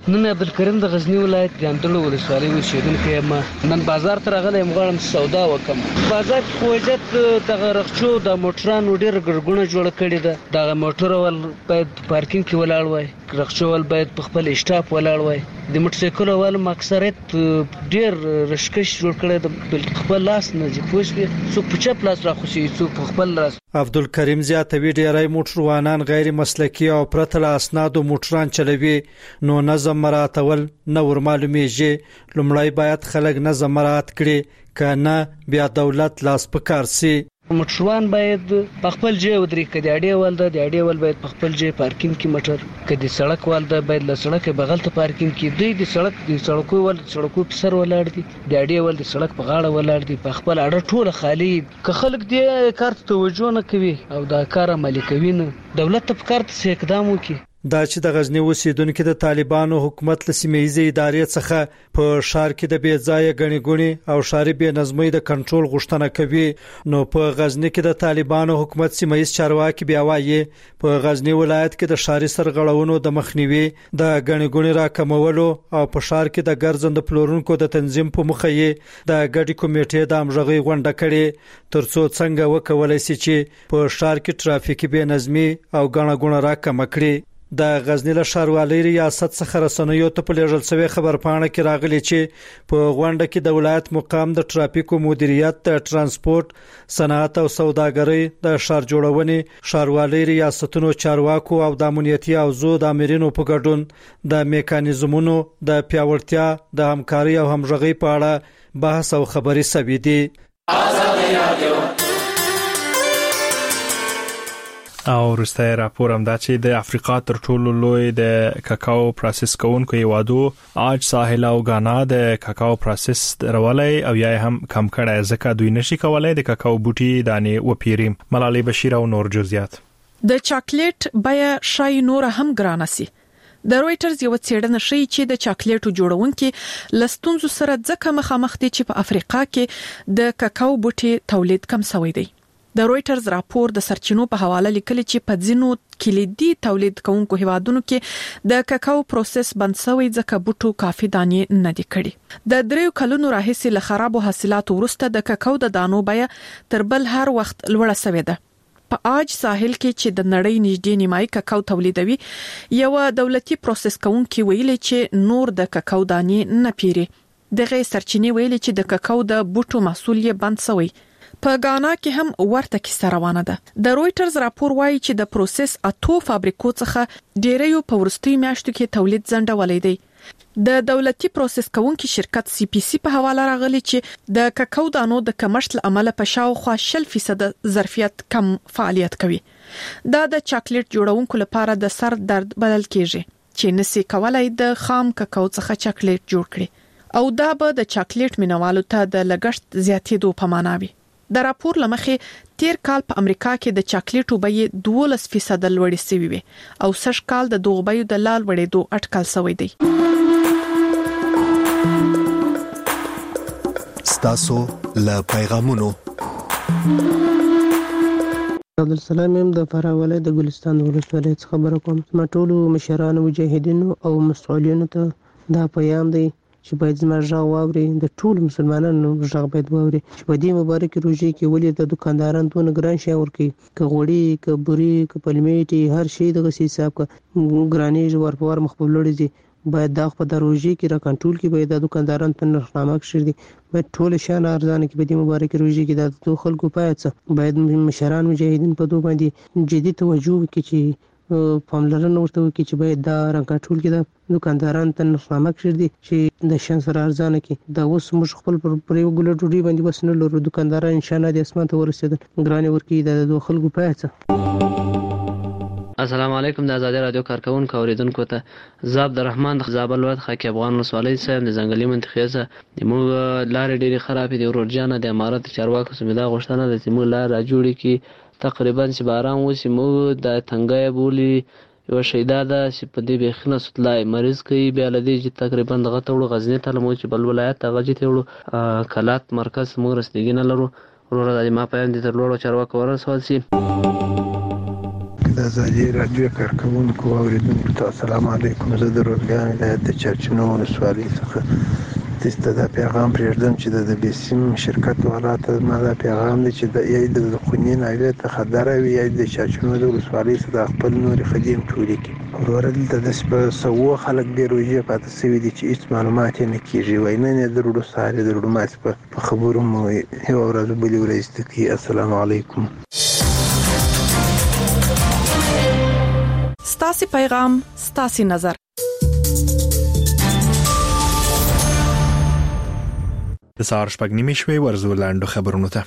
نن عبدالکریم د غزنی ولایت د اندړو ولسوالۍ اوسېدونکی یم. نن بازار ته راغلی یم، غواړم سودا وکړم. بازار کې خو وجد دغه رخچو د موټرانو ډېره ګړګونه جوړه کړې ده. دغه موټر ول باید په پارکینګ کې ولاړ وای، رخچو ول باید په خپل اسټاپ ولاړ وای. د موټرسایکل ول اکثریت ډېر رشکش جوړ کړی د بل خپل لاس نه ځي، پوه شوې، څوک په چپ لاس راخوسي، څوک په خپل لاس. عبدالکریم زیاتوي ډیری موټروانان غیر مسلکي او پرته له اسنادو موټران چلوي، نو نظم مراعاتول نه ور معلومیږي. لومړی باید خلک نظم مراعات کړي، که نه بیا دولت لاس په کار سي. موټروان باید په خپل ځای ودرېږي، که د اډې ول ده د اډې ول باید په خپل ځای پارکینګ کې موټر، که د سړک ول ده باید له سړک بغل ته پارکینګ کې. دوی د سړک د سړکو ول سړکو په سر ولاړ دي، د اډې ول د سړک په غاړه ولاړ دي، په خپل اډه ټوله خالی. که خلک دې کار ته توجه نه کوي او دا کار عملي کوي، نه دولت ته پکار ته اقدام وکړي. دا چې د غزنی اوسیدونکو د طالبانو حکومت له سیمه‌ییزې ادارې څخه په شهر کې د بې ځایه غنی غونی او شهري بې نظمۍ د کنټرول غوښتنه کوي، نو په غزنی کې د طالبانو حکومت سیمه‌ییز چارواکي بیا وایي په غزنی ولایت کې د شهري سرغړونو د مخنیوي، د غنی غونی راکمولو او په شهر کې د ګرځند پلورونکو د تنظیم په مخه یې د ګډي کمیټې د امرغي غونډه کړې، ترڅو څنګه وکولای شي چې په شهر کې ټرافیکي بې نظمي او غنی غونی راکم کړي. د غزنی له ښاروالۍ ریاست څخه رسنیو ته په لېږل شوی خبرپاڼه کې راغلی چې په غونډه کې د ولایت مقام د ټرافیکو مدیریت، د ترانسپورت، صنعت او سوداګرۍ، د ښار جوړونې، ښاروالۍ ریاستونو چارواکو او د امنیتي اوضاع د امرینو په ګډون د میکانیزمونو د پیاوړتیا، د همکارۍ او همغږۍ په اړه بحث او خبري شوي دي. او وروسته راپور هم دا چې د افریقا تر ټولو لوی د کاکاو پروسس کوونکو هیوادو آج ساحل او غانا د کاکاو پروسس درولای او یا هم کم کړه، ځکه دوی نشي کولای د کاکاو بوټي دانې وپیري. ملالۍ بشیر او نور جزئیات. د چاکلیټ بیا شای نور هم ګران سي. د رويټرز یو څېړنه ښیي چې د چاکلیټو جوړونکي لستونزو سره ځکه مخامخ دي چې په افریقا کې د کاکاو بوټي تولید کم شوی دی. د رويټرز راپور د سرچینو په حواله لیکلی چې په ځینو کلیدي تولید کوونکو هیوادونو کې د کاکاو پروسس بند شوی ځکه بوټو کافي دانې نه دي کړي. د دریو کلونو راهیسې له خرابو حاصلاتو وروسته د کاکاو د دانو بیا تر بل هر وخت لوړه شوې ده. په آج ساحل کې چې د نړۍ نږدې نیمایي کاکاو تولیدوي، یو دولتي پروسس کوونکی ویلي چې نور د کاکاو دانې نه پیري. دغه سرچینې ویلي چې د کاکاو د بوټو محصول یې بند شوی. په غانا کې هم ورته کیسه روانه ده. د رويټرز راپور وایي چې د پروسس اتو فابریکو څخه ډیریو په ورستي میاشتو کې تولید ځنډولې دی. د دولتي پروسس کوونکي شرکت سی پی سی په حواله راغلی چې د کاکاو دانو د کمښت لامل په شاوخوا شل فیصد ظرفیت کم فعالیت کوي. دا د چاکلیټ جوړونکو لپاره د سر درد بدل کیږي چې نسی کولای د خام کاکاو څخه چاکلیټ جوړ کړي، او دا به د چاکلیټ مینوالو ته د لګښت زیاتېدو په معنا وي. د راپور لمخې تیر کال په امریکا کې د چاکلیټو بیې دولس فیصد لوړې شوې وي او سږ کال د دغو بیو د لال وړېدو اټکل شوی دی. ستاسو له پیغامونو عبدالسلام يم د فراه ولایت د ګلستان ولسوالۍ څخه خبره کوم. ما ټولو مشرانو مجاهدینو او مسؤلینو ته دا پیغام دی چې باید زموږ غږ واوري، د ټولو مسلمانانو غږ باید واوري چې په دې مبارک روژې کې ولې د دکاندارانو دونه ګران شی ورکوي، که غوړي، که بوري، که پلمېټي، هر شی دغسې حساب که ګرانېږي ور په ور مخ په لوړې ځي. باید دا په د روژې کې را کنټرول کې باید د دکاندارانو ته نرخنامه کښېږدي، باید ټول شیان ارزانه کې په دې مبارک روژې کې د دو خلکو باید څه باید مشران مجاهدین په دو باندې جدي توجه وکړي چې پاملرنه ورته وکړي چې باید دا را کنټرول کې د دکاندارانو ته نرخنامه کښېږدي چې د شیان سره ارزانه کې. دا اوس موږ خپل پر یو ګوله ډوډۍ باندې بس نه لرو، دکانداران انشاءالله د اسمان ته ورسېدل ګرانې ورکوي د دو خلکو باید څه. السلام علیکم. د آزادي رادیو کارکونکو اوریدونکو ته زه عبدالرحمن د زابل ولایت خاکی افغان ولسوالۍ صاحب د ځنګلي منطقې څخه موږ لارې ډېرې خرابې دي. ورور جانه د امارت چارواکو څخه مې دا غوښتنه ده چې موږ لار را جوړې کړي، تقریبا چې باران وشي موږ د تنګی بولي یو شیدا ده چې په دې بیخي نه سوتلای مریض کوي، بیا له دې چې تقریبا دغه ته وړو غزني ته لمو چې بل ولایت ته غجې ته وړو کلات مرکز موږ رسېدګي نه لرو. وروره د ما پیام دې تر لوړو چارواکو ورسول شي. د ازادي رادیو کارکونکو او اوریدونکو ته السلام علیکم. زه د روزګان ولایت د چرچنو ولسوالۍ څخه تاسو ته پیغام پرېږدم چې د بیسیم شرکت ولاته ما دا پیغام دی چې د ای د خونین ایله ته خطر وي یا د چرچنو د ولسوالۍ څخه خپل نور خدیم ټولي کی ورور د داس په سو خلک ډیر وجه پاتې سوي دي چې هیڅ معلومات نه کیږي وای نه درودو ساره درودو ماس په خبرو مو یو ورځ بلی ورځ ته السلام علیکم. ستاسي پیغام ستاسي نظر. د سهار شپږ نیمې شوي ورزو لاندو خبرونو ته.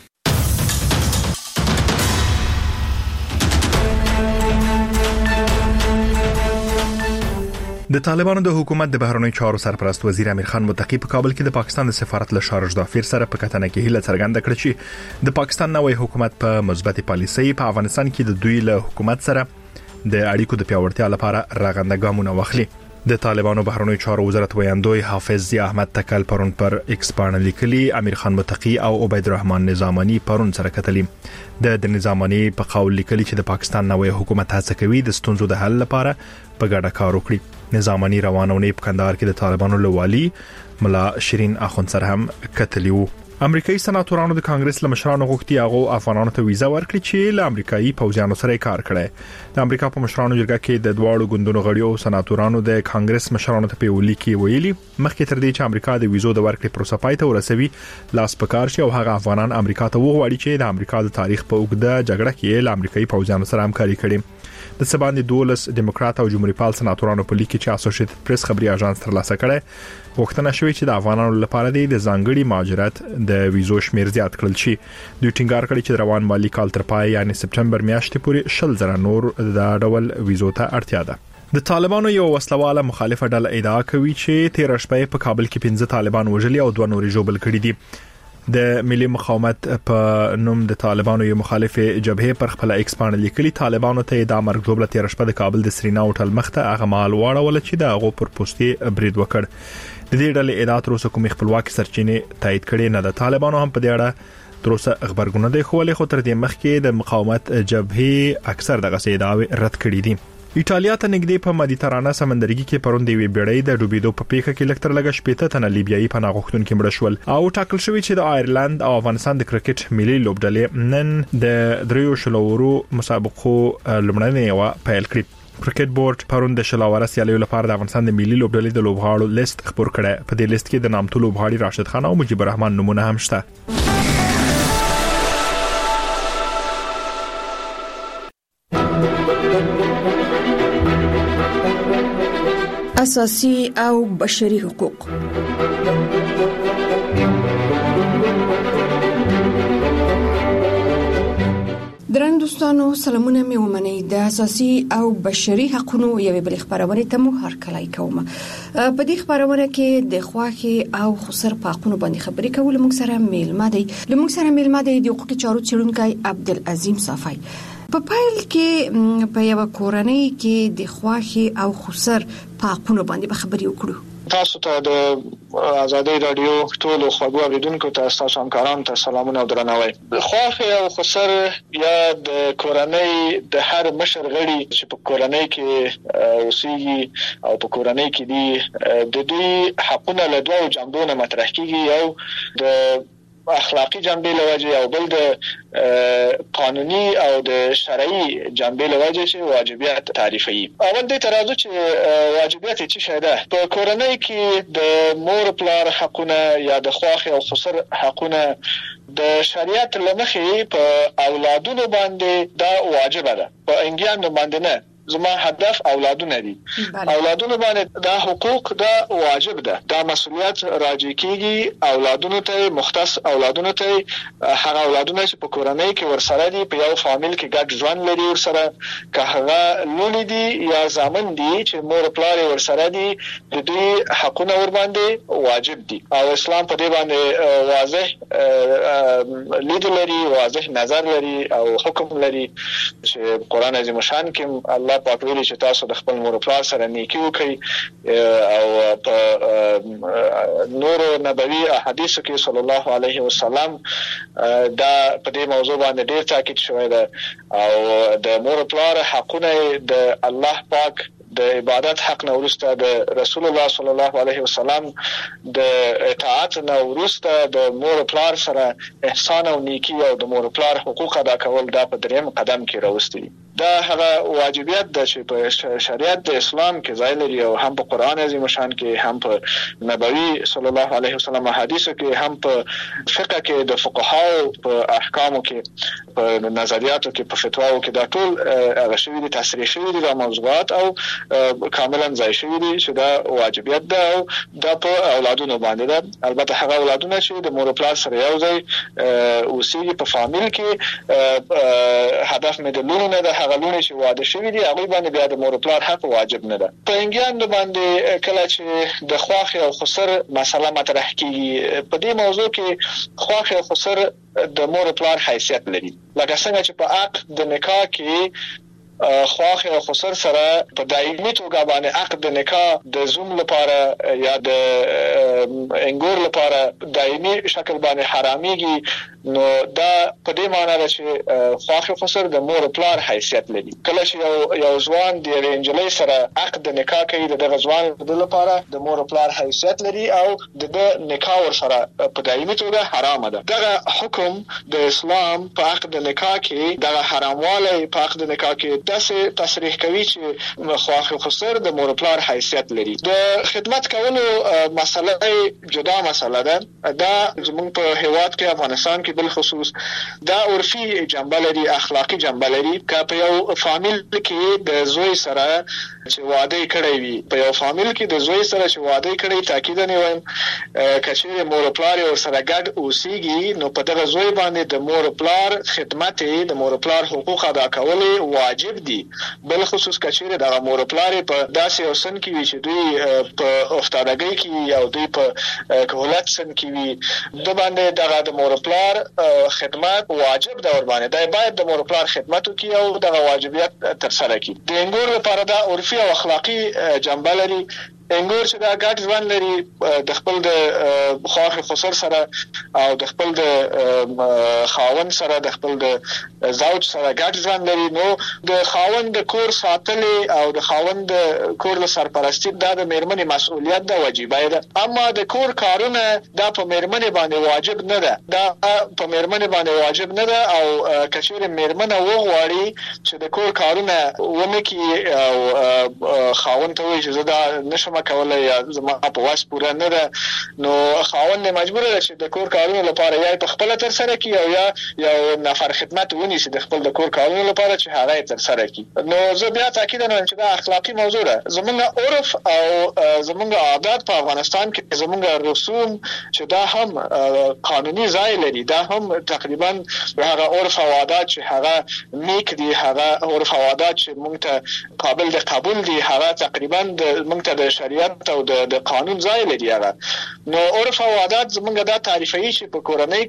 د طالبانو د حکومت د بهرنیو چارو سرپرست وزیر امیر خان متقی په کابل کې د پاکستان د سفارت له شارج دافیر سره په کتنه کې هیله څرګنده کړې چې د پاکستان نوې حکومت په مثبت پالیسۍ په افغانستان کې د دوی له حکومت سره د اړیکو د پیاوړتیا لپاره راغنده ګامونه واخلي. د طالبانو بهرنیو چارو وزارت ویاندوی حافظ ضیا احمد تکل پرون پر ایکس باندې لیکلي امیر خان متقی او عبید الرحمن نظامانی پرون سره کتلي. د د نظامانی په قول لیکلي چې د پاکستان نوې حکومت هڅه کوي د ستونزو د حل لپاره په ګډه کار وکړي. نظامانی روانونه په کندهار کې د طالبانو لوالي ملا شیرین اخوند سره هم کتلی وو. امریکایي سناتورانو د کانګرس له مشرانو غوښتي هغه افغانانو ته ویزا ورکړي چې له امریکایي پوځیانو سره کار کړي. د امریکا په مشرانو جرګه کې د دواړو ګوندونو غړیو سناتورانو د کانګرس مشرانو ته په ویلي کې ویلي مخکې تر دې چې امریکا د ویزو د ورکړې پروسه پای ته ورسوي لاس پکار شي او هغه افغانان امریکا ته وغواړي چې د امریکا د تاریخ په اوږده جګړه کې له امریکایي پوځیانو سره همکاري کړي. د سباندې دولس دیموکرات او جمهوریت پال سناتورانو په لیک کې اسوسییټډ پریس خبري اژانس ترلاسه کړي وختونه شوی چې د افغانانو لپاره د ځانګړي مهاجرت د ویزو شمیر زیات کړل شي. دوی ټینګار کړی چې روان مالی کال تر پای یعنی سپټمبر میاشتې پورې شل زره نور د ډول ویزو ته اړتیا ده. د طالبانو یو وسلواله مخالفه ډله ادعا کوي چې تیر شپه په کابل کې پنځه طالبان وژلي او دوه نور ژوبل کړي دي. د ملي مقاومت په نوم د طالبانو یو مخالف جبهه پر خپل ایکس باندې لیکلي طالبانو ته د امر جوړه تیر شپه د کابل د سرینا هوټل مخته هغه مال واړول چې د هغه پر پوسټي برید وکړ. د دې ډلې ادعا تر اوسه کومې خپلواکي سرچینې تایید کړي نه. د طالبانو هم په دې اړه تر اوسه خبرګون دی خو له خو تر دې مخکې د مقاومت جبهه اکثر دغه ادعاوې رد کړې دي. ایټالیا ته نږدې په مدیترانه سمندرګي کې پرون دی وی بیړۍ د ډوبېدو په پیښه کې لکتر لګش پېته تنه لیبیایي پناه غوښتونکو مړ شول او ټاکل شوی چې د آیرلند او افغانستان د کرکټ ملي لوبډلې نن د دریو شلورو مسابقو لمړنۍ و پیل کړې. کرکټ بورډ پرون د شلاوره سیالیو لپاره د افغانستان د ملي لوبډلې د لوبغاړو لیست خبر کړه. په دې لیست کې د نامتو لوبغاړي راشد خان او مجيب الرحمن نمونه هم شته. اساسي او بشري حقوق. درنو دوستانو سلامونه مې ومنئ. د اساسي او بشري حقوقو یوې بل خبرونه ته مو هرکلی کوم. په دې خبرونه کې د خواخي او خسر په حقوقو باندې خبرې کول موږ سره میلمه دی. لموږ سره میلمه دی د حقوقي چارو څېړونکی عبدالعظیم صافی. په پایل کې په یو کورنۍ کې د خواخي او خسر په حقوقو باندې خبرې وکړو. تاسو ته د آزادۍ رادیو ټول خبرو اوریدونکو ته تاسو همکارانو ته سلامونه او درناوی. خواخي او خسر یا د کورنۍ د هر مشر غړي چې په کورنۍ کې اوسېږي او په کورنۍ کې دي د دوی حقونه له دوه جنبونو مطرح کیږي، یو د اخلاقی جنبه لوجه او بل د قانوني او د شرعي جنبه لوجه چې واجبات تعریفي. اول دې ترازو چې واجبات څه شي ده. په کورنۍ کې د مور پلار حقونه یا د خواخي او خسر حقونه د شریعت لمخې په اولادونو باندې دا واجب ده، په انګیانو باندې نه. زما هدف اولادونه دي. اولادونه باندې دا حقوق دا واجب ده، دا مسؤلیت راجع کیږي اولادونو ته، مختص اولادونو ته، هغه اولادونه چې په کورنۍ کې ورسره دي، په یو فامیل کې ګډ ژوند لري ورسره، که هغه لونی دي یا زامن دي چې مور پلار ورسره دي، د دوی حقونه ور باندې واجب دي او اسلام په دې باندې واضح لید لري، واضح نظر لري او حکم لري چې قرآن عظیم شان کې الله الله پاک ویلي چې تاسو د خپل مور پلار سره نیکی وکړئ او په نور نبوي احادیث کې صلی الله علیه وسلم دا په دې موضوع باندې ډیر تاکید شوی دی او د مور پلار حقونه د الله پاک د عبادت حق نه ورسته د رسول الله صلی الله علیه وسلم د اطاعت نه ورسته د مور پلار سره احسان او نیکی او د مور پلار حقوق ادا کول دا په دریم قدم کې راوستي دا هغه واجبیت ده چې په شریعت د اسلام کې ځای لري او هم په قران عظیم شان کې هم په نبوي صلی الله علیه وسلم حدیثو کې هم په فقه کې د فقهاو په احکامو کې په نظریاتو کې په فتواو کې دا ټول هغه شوی دي تصریح شوی دي د موضوعات او کاملا ځای شوی دي چې دا واجبیت ده او دا په اولادونو باندې ده البته هغه اولادونه چې د مور پلار سره یو ځای اوسېږي په فامیل کې هدف مې د لوري نه ده هغه لوري چې واده شوی دي هغه باندې بیا د مور پلار حق واجب نه ده په انګیان باندې کله چې د خواخ او خسر مسله مطرح کیږي په دې موضوع کې خواخ او خسر د مور پلار حیثیت لري لکه څنګه چې په عقد د نکاح کې خواخ او خسر سره په دایمي توګه باندې عقد د نکاح د زوم لپاره یا د انګور لپاره دایمي شکل باندې حراميږي نو دا په دې معنی ده چې خواخ او خسر د مور پلار حیثیت لري کله چې یو یو ځوان د رنجلې سره عقد د نکاح کوي د ځوان د لپاره د مور پلار حیثیت لري او د نکاح ور سره په دایمي توګه حرام ده دغه حکم د اسلام په عقد د نکاح کې دغه حرامواله په عقد د نکاح کې داسې تصریح کوي چې خواخ او خسر د مور پلار حیثیت لري د خدمت کولو مسله جدا مسله ده دا زموږ په هیواد کې افغانستان کې بل خصوص دا عرفي جنبه لري اخلاقی جنبه لري که په یو فامیل کې د زوی سره چې واده کړی وي په یو فامیل کې د زوی سره چې واده کړی تاکید نه وایم کچې مور پلار او سره ګډ اوسېږي نو په دغه زوی باندې د مور پلار خدمت د مور پلار حقوق ادا کول واجب دي بل خصوص کچې د مور پلار په داسې اوسن کې وي چې دوی په افتادګۍ کې او دوی په کهولت سن کې وي د باندې دغه د مور پلار خدمت واجب ده ور باندې دا باید د مور پلار خدمت وکړي او دغه واجبیت تر سره کړي د انګور لپاره دا عرفي او اخلاقی جنبه لري انګور چې دا ګډ ژوند لري د خپل د خواخ خسر سره او د خپل د خاوند سره د خپل د زوج سره ګډ ژوند لري نو د خاوند د کور ساتل او د خاوند د کور له سرپرستی دا د میرمنې مسؤلیت ده واجبای ده اما د کور کارونه دا په میرمنې باندې واجب نه ده دا په میرمنې باندې واجب نه ده او کچېره میرمنه وغواړي چې د کور کارونه ونه کوي او خاوند ته وایي چې زه دا نشم کولای یا زما په واس پورا نه ده نو خاوند مجبور دی چې د کور کارونو لپاره یا په خپل تر سره کوي او یا یو نفر خدمت ونی چې د خپل د کور کارونو لپاره چې هغه تر سره کوي نو زه بیا تاکید نه چې دا اخلاقی موضوع ده زمونږ عرف او زمونږ عادت په افغانستان کې زمونږ رسوم چې دا هم قانوني ځای لري دا هم تقریبا هغه عرف او عادت چې هغه نیک دي هغه عرف او عادت چې مونږ ته قابل د قبول دي هغه تقریبا د مونږ ته د شریعت او د قانون ځای لري هغه نو عرف او عادت زمونږ دا تعریفي شي په کورنۍ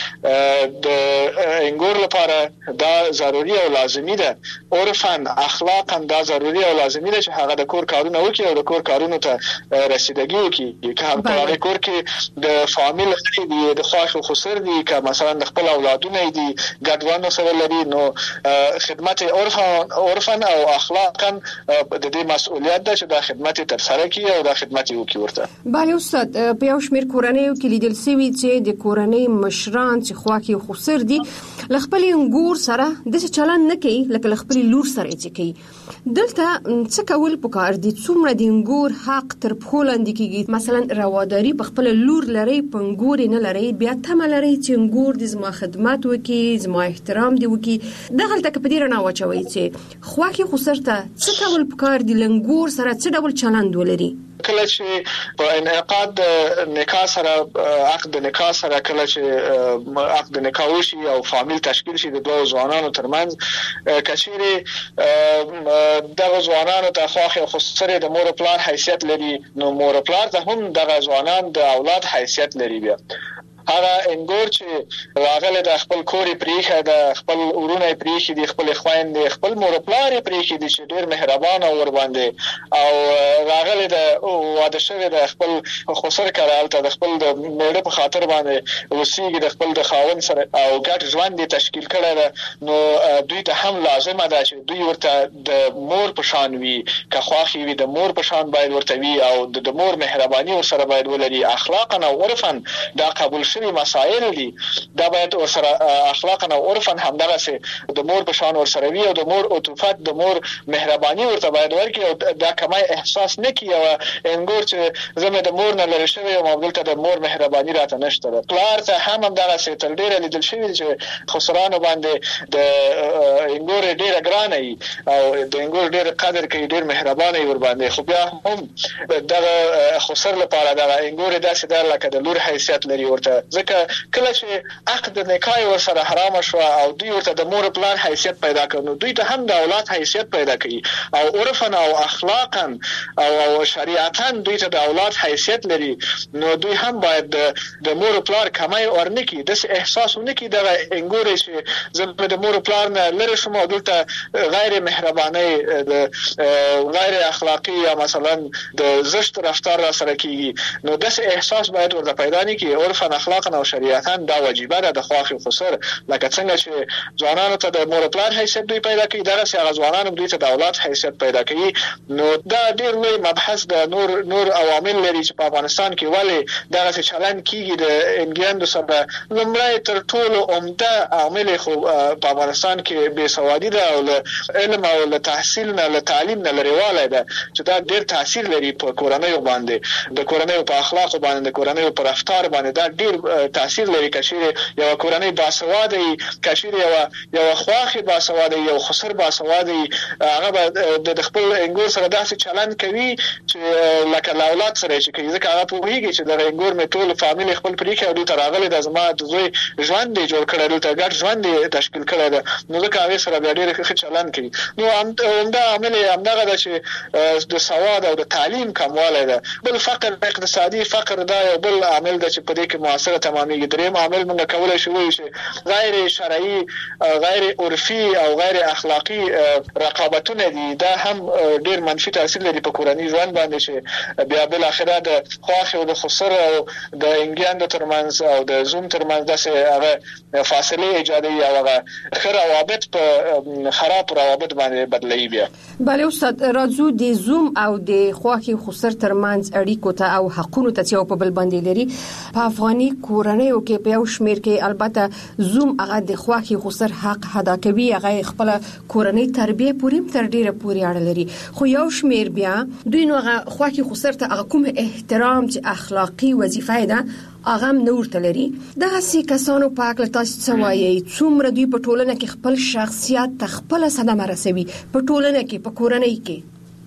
کې د انګور لپاره دا ضروري او لازمي ده عرفاً اخلاقاً دا ضروري او لازمي ده چې هغه د کور کارونه وکړي او د کور کارونو ته رسیدګي وکړي که هم په کور کې د فامیل غړي دي د خواخ او خسر دي که مثلا د خپل اولادونه دي ګډوانو سره لري نو خدمت عرفاً او اخلاقاً د دې مسؤلیت ده چې دا خدمت تر سره کی او دا خدمت یو کی ورته بله استاد په یو شمیر کورنۍ کې لیدل شوی چې د کورنۍ مشران چې خواکي او خسر دي لخپل انګور سره د چلن نه کوي لکه لخپل لور سره چې کوي دلته څه کول پکار دي څومره د انګور حق تر پخولاندې کیږي مثلا رواداری په خپل لور لري په انګور نه لري بیا تم لري چې انګور د زما خدمت وکي زما احترام دی وکي دغه تک په دې رڼا واچوي چې خواکي خسر ته څه کول پکار دي لنګور سره څه ډول چلند ولري کله چې په انعقاد نکاح سره عقد نکاح سره کله چې عقد نکاح وشي او فامیل تشکیل شي د دوه ځوانانو ترمنځ کچېره دغه ځوانانو ته خواخ او خسر د مور پلار حیثیت لري نو مور پلار ته هم دغه ځوانان د اولاد حیثیت لري بیا هغه انګور چې راغله د خپل کوري پریخه د خپل ورونه پریخي د خپل خويندې خپل مور پلار پریخي د ډېر مهربان او ور باندې او راغله د واده شوی د خپل خسر کړهالته د خپل د میړه په خاطر باندې وسیږي د خپل د خاون سره او ګډ ژوند تشکیل کړي نو دوی ته هم لازمه ده چې دوی ورته د مور په شان وي که خواخي وي د مور په شان باید ورته وي او د مور مهرباني ور سره باید ولري اخلاقا او عرفا دا قبول شوی مسائل دي دا باید ور سره اخلاقا او عرفا هم دغه سي د مور په شان ور سره وي او د مور عطوفت د مور مهرباني ورته باید ورکړي او دا کمای احساس نه کوي او انګور چې زموږ د مور نه لری شوی او مبدلته د مور مهرباني راته نشته پلار ته هم هم دغه سي تل ډیر لیدل شوی چې خسرانو باندې د انګور ډیر ګرانه او د انګور ډیر قدر کوي ډیر مهربانه ور باندې خو بیا هم دغه خسر لپاره دغه انګور داسې در لکه د لور حیثیت لري ورته ځکه کله چې عقد نکاح ور سره حرام شو او دوی ورته د مور پلان حیثیت پیدا کړو دوی ته هم د اولاد حیثیت پیدا کوي او عرفا او اخلاقا او او شریعتا دوی ته د اولاد حیثیت لري نو دوی هم باید د مور پلار کمای ورنکي د احساس ونکي د انګور چې زموږ د مور پلار نه لری شمو دلته غیر مهرباني د غیر اخلاقی یا مثلا د زشت رفتار را سره کیږي نو د احساس باید ورته پیدا نه کی عرفا اخلاقا او شریعتا دا واجبه ده د خواخي خسر لکه څنګه چې ځوانانو ته د مور پلار حیثیت دوی پیدا کوي دا هغه ځوانانو دوی ته د اولاد حیثیت پیدا کوي نو دا ډیر لوی مبحث د نور نور عوامل لري چې په افغانستان کې ولې دا څه چلن کیږي د انګلیاند سره لمړی تر ټولو عمده عامل خو په افغانستان کې بے سوادي ده او علم او له تحصیل نه له تعلیم نه لريواله ده چې دا ډیر تاثیر لري په کورنۍ باندې د کورنۍ په اخلاق باندې د کورنۍ په رفتار باندې دا ډیر تاثیر لري کشیر یو کورنۍ باسواده کشیر یو یو خواخي باسواده یو خسر باسواده هغه د خپل انګور سره داسې چلن کوي چې لکه اولاد سره چې کوي ځکه هغه پوهیږي چې د انګور می ټول فامیل خپل پریخي او د راغلي د زما د زوی ژوند دی جوړ کړل ته ګډ ژوند تشکیل کړل نو ځکه هغه سره ډیر ښه چلن کوي نو همدا عامل همدغه د چې د سواد او د تعلیم کمواله ده بل فقر اقتصادي فقر دا یو بل عامل ده چې په دې کې موثره تمامي دریم عامل موږ کولای شو چې غیر شرعي غیر عرفي او غیر اخلاقی رقابتونه دي دا هم ډیر منفي تاثیر لري په کورنۍ ژوند باندې چې بیا بل اخره د خواخي او د خسر او د انګلیاند ترمنځ او د زوم ترمنځ داسې هغه فاصله ایجادوي او هغه خیر روابط په خراب روابط باندې بدلوي بیا بله استاد راځو د زوم او د خواخي خسر ترمنځ اړیکو ته او حقونو ته چې په بل باندې لري په افغاني کورنۍ کې په یو شمیر کې البته زوم هغه د خواخي خسر حق ادا کوي هغه خپل کورنۍ تربیه پوریم تر ډیره پوري اړه لري خو یو شمیر بیا دوی نو هغه خواخي خسر ته هغه کوم احترام چې اخلاقی وظیفه ده هغه نور تلري دا سي کسانو په اړه تاسو څه وایي څومره دوی په ټولنه کې خپل شخصیت خپل صدمه رسوي په ټولنه کې په کورنۍ کې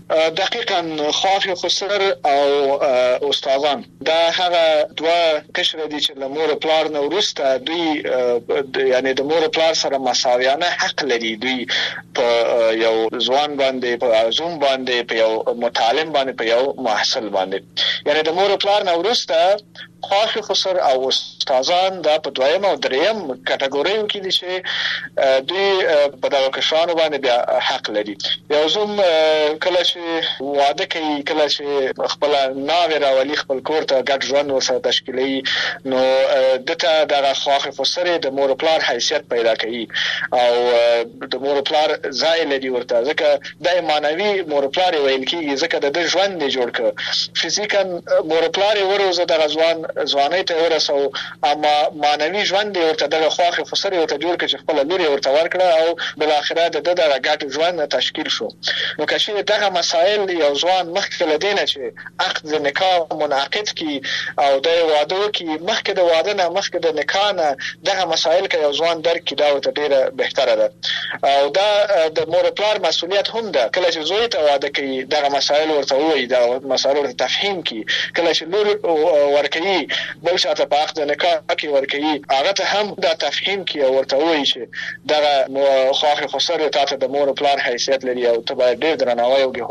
دقیقاً خواخي خسر او استادان دا هغه دوه قشر دي چې د مور پلار نه ورسته دوی یعنی د مور پلار سره مساویانه حق لري دوی په یو ځوان باندې په زوم باندې په یو متعلم باندې په یو محصل باندې یعنی د مور پلار نه ورسته خواخي خسر او استادان دا په دویم او دریم کټګوریو کې دي چې دوی په دغه کشانو باندې بیا حق لري یو زوم کله چې واده کوي کله چې خپل ناوې راولي خپل کور ته ګډ ژوند ورسره تشکیلوي نو دته دغه خواخي خسر د مور پلار حیثیت پیدا کوي او د مور پلار ځای لري ورته ځکه د مانوي مور پلار ویل کیږي ځکه د ژوند نه جوړ ک فزیکا مور پلار ورزه د ځوان ځواني ته ورسو اما مانوي ژوند ورته د خواخي خسر ورته جوړ ک چې خپل لوري ورته ورکړه او بل اخره د دغه ګډ ژوند تشکیل شو نو کله دغه مسائل یو ځوان مخکې لدینه چې عقد نکاح منعقد کی او د واده کی مخکې د واده نه مخکې د نکاح نه دغه مسائل کې یو ځوان درک کی دا ته ډیره بهتره ده او دا د مور پلار مسؤلیت هم ده کله چې زوی ته واده کوي دغه مسائل ورته وایي دا مسائل ورته تفهیم کی کله چې لور ورکوي بل شاته په عقد نکاح کې ورکوي هغه ته هم دا تفهیم کی ورته وایي چې دغه خواخي خسر ته د مور پلار حیثیت لري او ته باید ډیر درناوی او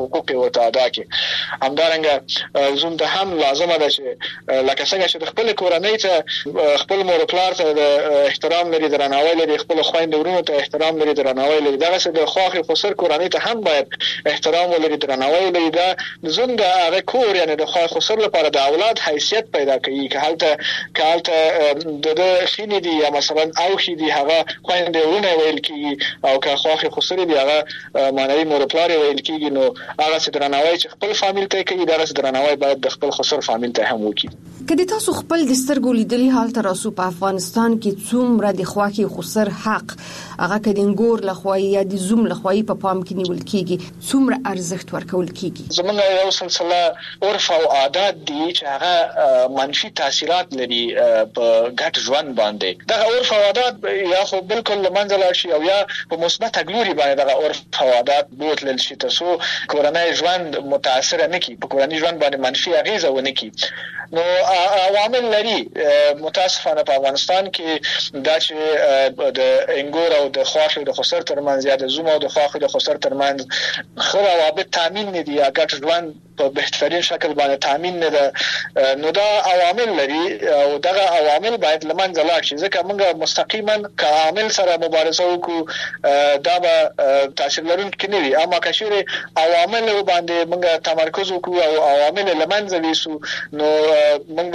حقوق ورته ادا کړي. همدارنګه زوم ته هم لازمه ده چې لکه څنګه چې د خپل کورنۍ ته خپل مور پلار ته د احترام لري، درناوی لري، خپل خويند ورونو ته احترام لري، درناوی لري، دغه څه د خواخي خسر کورنۍ ته هم باید احترام ولري، درناوی لري. دا زوم د هغه کور یعنی د خواخي خسر لپاره د اولاد حیثیت پیدا کوي که هلته که هلته د خینې دي یا مثلا او خې دي هغه خويند ورونه ویل کیږي او که خواخي خسر دي هغه معنوي مور پلار ویل کیږي. نو هغه څه درناوی چې خپل فامیل ته کوي دغه څه درناوی باید د خپل خسر فامیل ته هم وکړي. کله تاسو خپل د سترګو لیدلې حال تر اوسه په افغانستان کې څومره د خواخي خسر حق هغه کډینګور لخوای یا د زوم لخوای په پام کې نیول کیږي، څومره ارزښت ورکول کیږي؟ زمونږ یو سلسله عرف او عادات دي چې هغه منفي تاثیرات لري په ګډ ژوند باندې. دا عرف او عادات یا خو بالکل منځ لا شي او یا په مثبت ګلوري باندې دا عرف او عادات بوتل شي تاسو کورنۍ ژوند متاثر نه کی، په کورنۍ ژوند باندې منفي اغیزه ونه کی. نو عوامل لري متاسفانه په افغانستان کې دا چې د انګور او د خواخي د خسر ترمنځ یا د زوم او د خواخي د خسر ترمنځ خو روابط تامین نه دي یا ګډ ژوند په بهترین شکل باندې تامین نه ده. نو دا عوامل لري او دغه عوامل باید لمنځه لاړ شي، ځکه موږ مستقیما که عامل سره مبارزه وکړو دا به تاثیر لرونکي نه وي، اما که چیرې عوامل باندې موږ تمرکز وکړو او عوامل لمنځه ویسو نو موږ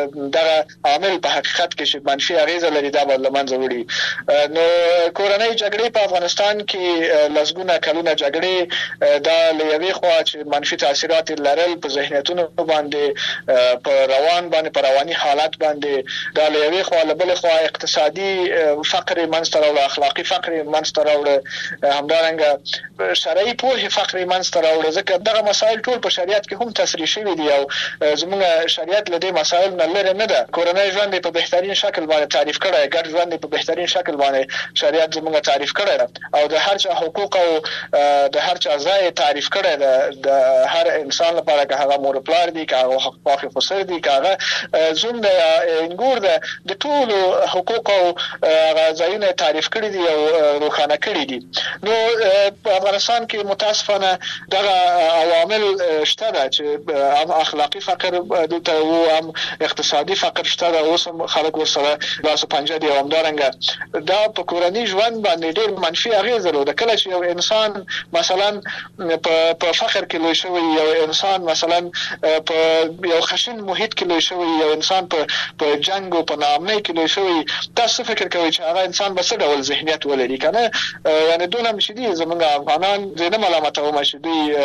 دغه عامل په حقیقت کې چې منفي اغیزه لري دا به لمنځه وړي. نو کورنۍ جګړې په افغانستان کې لسګونه کلونه جګړې دا لوي خو چې منفي تاثیرات لرل په ذهنیتونو باندې، په روان باندې، په رواني حالات باندې دا لوي خو له بل خو اقتصادي فقر منځته راوړ، اخلاقی فقر منځته راوړ، همدارنګه شرعي پوهه فقر منځته راوړ، ځکه دغه مسائل ټول په شریعت کې هم تصریح شوي دي او زموږ شریعت له دې مسائل نه لري نه ده. کورنۍ ژوند په بهترین شکل باندې تعریف کړی، ګډ ژوند په بهترین شکل باندې شریعت زموږ تعریف کړی او د هر چا حقوق او د هر چا ځای تعریف کړی ده. د هر انسان لپاره که هغه مور پلار دي، که هغه خواخي خسر دي، که هغه زوم د انګور ده، د ټولو حقوق او هغه ځایونه تعریف کړی دي او روښانه کړی دي. نو په افغانستان کې متاسفانه دغه عوامل شته ده چې اخلاقی فقر دلته او هم اقتصادي فقر شته ده، اوس هم خلک ورسره لاس پنجه دي. همدارنګه دا په کورنۍ ژوند باندې ډېر منفي اغیز لري. کله چې یو انسان مثلا په په فقر کې لوی شوی، یو انسان مثلا په یو خشن محیط کې لوی شوی، یو انسان په په جنگ او په ناامنۍ کې لوی شوی، تاسو فکر کوئ چې هغه انسان به څه ډول ذهنیت ولري کنه؟ یعنی دونه مشدي زمونږ افغانان زنه ملامتو مشدي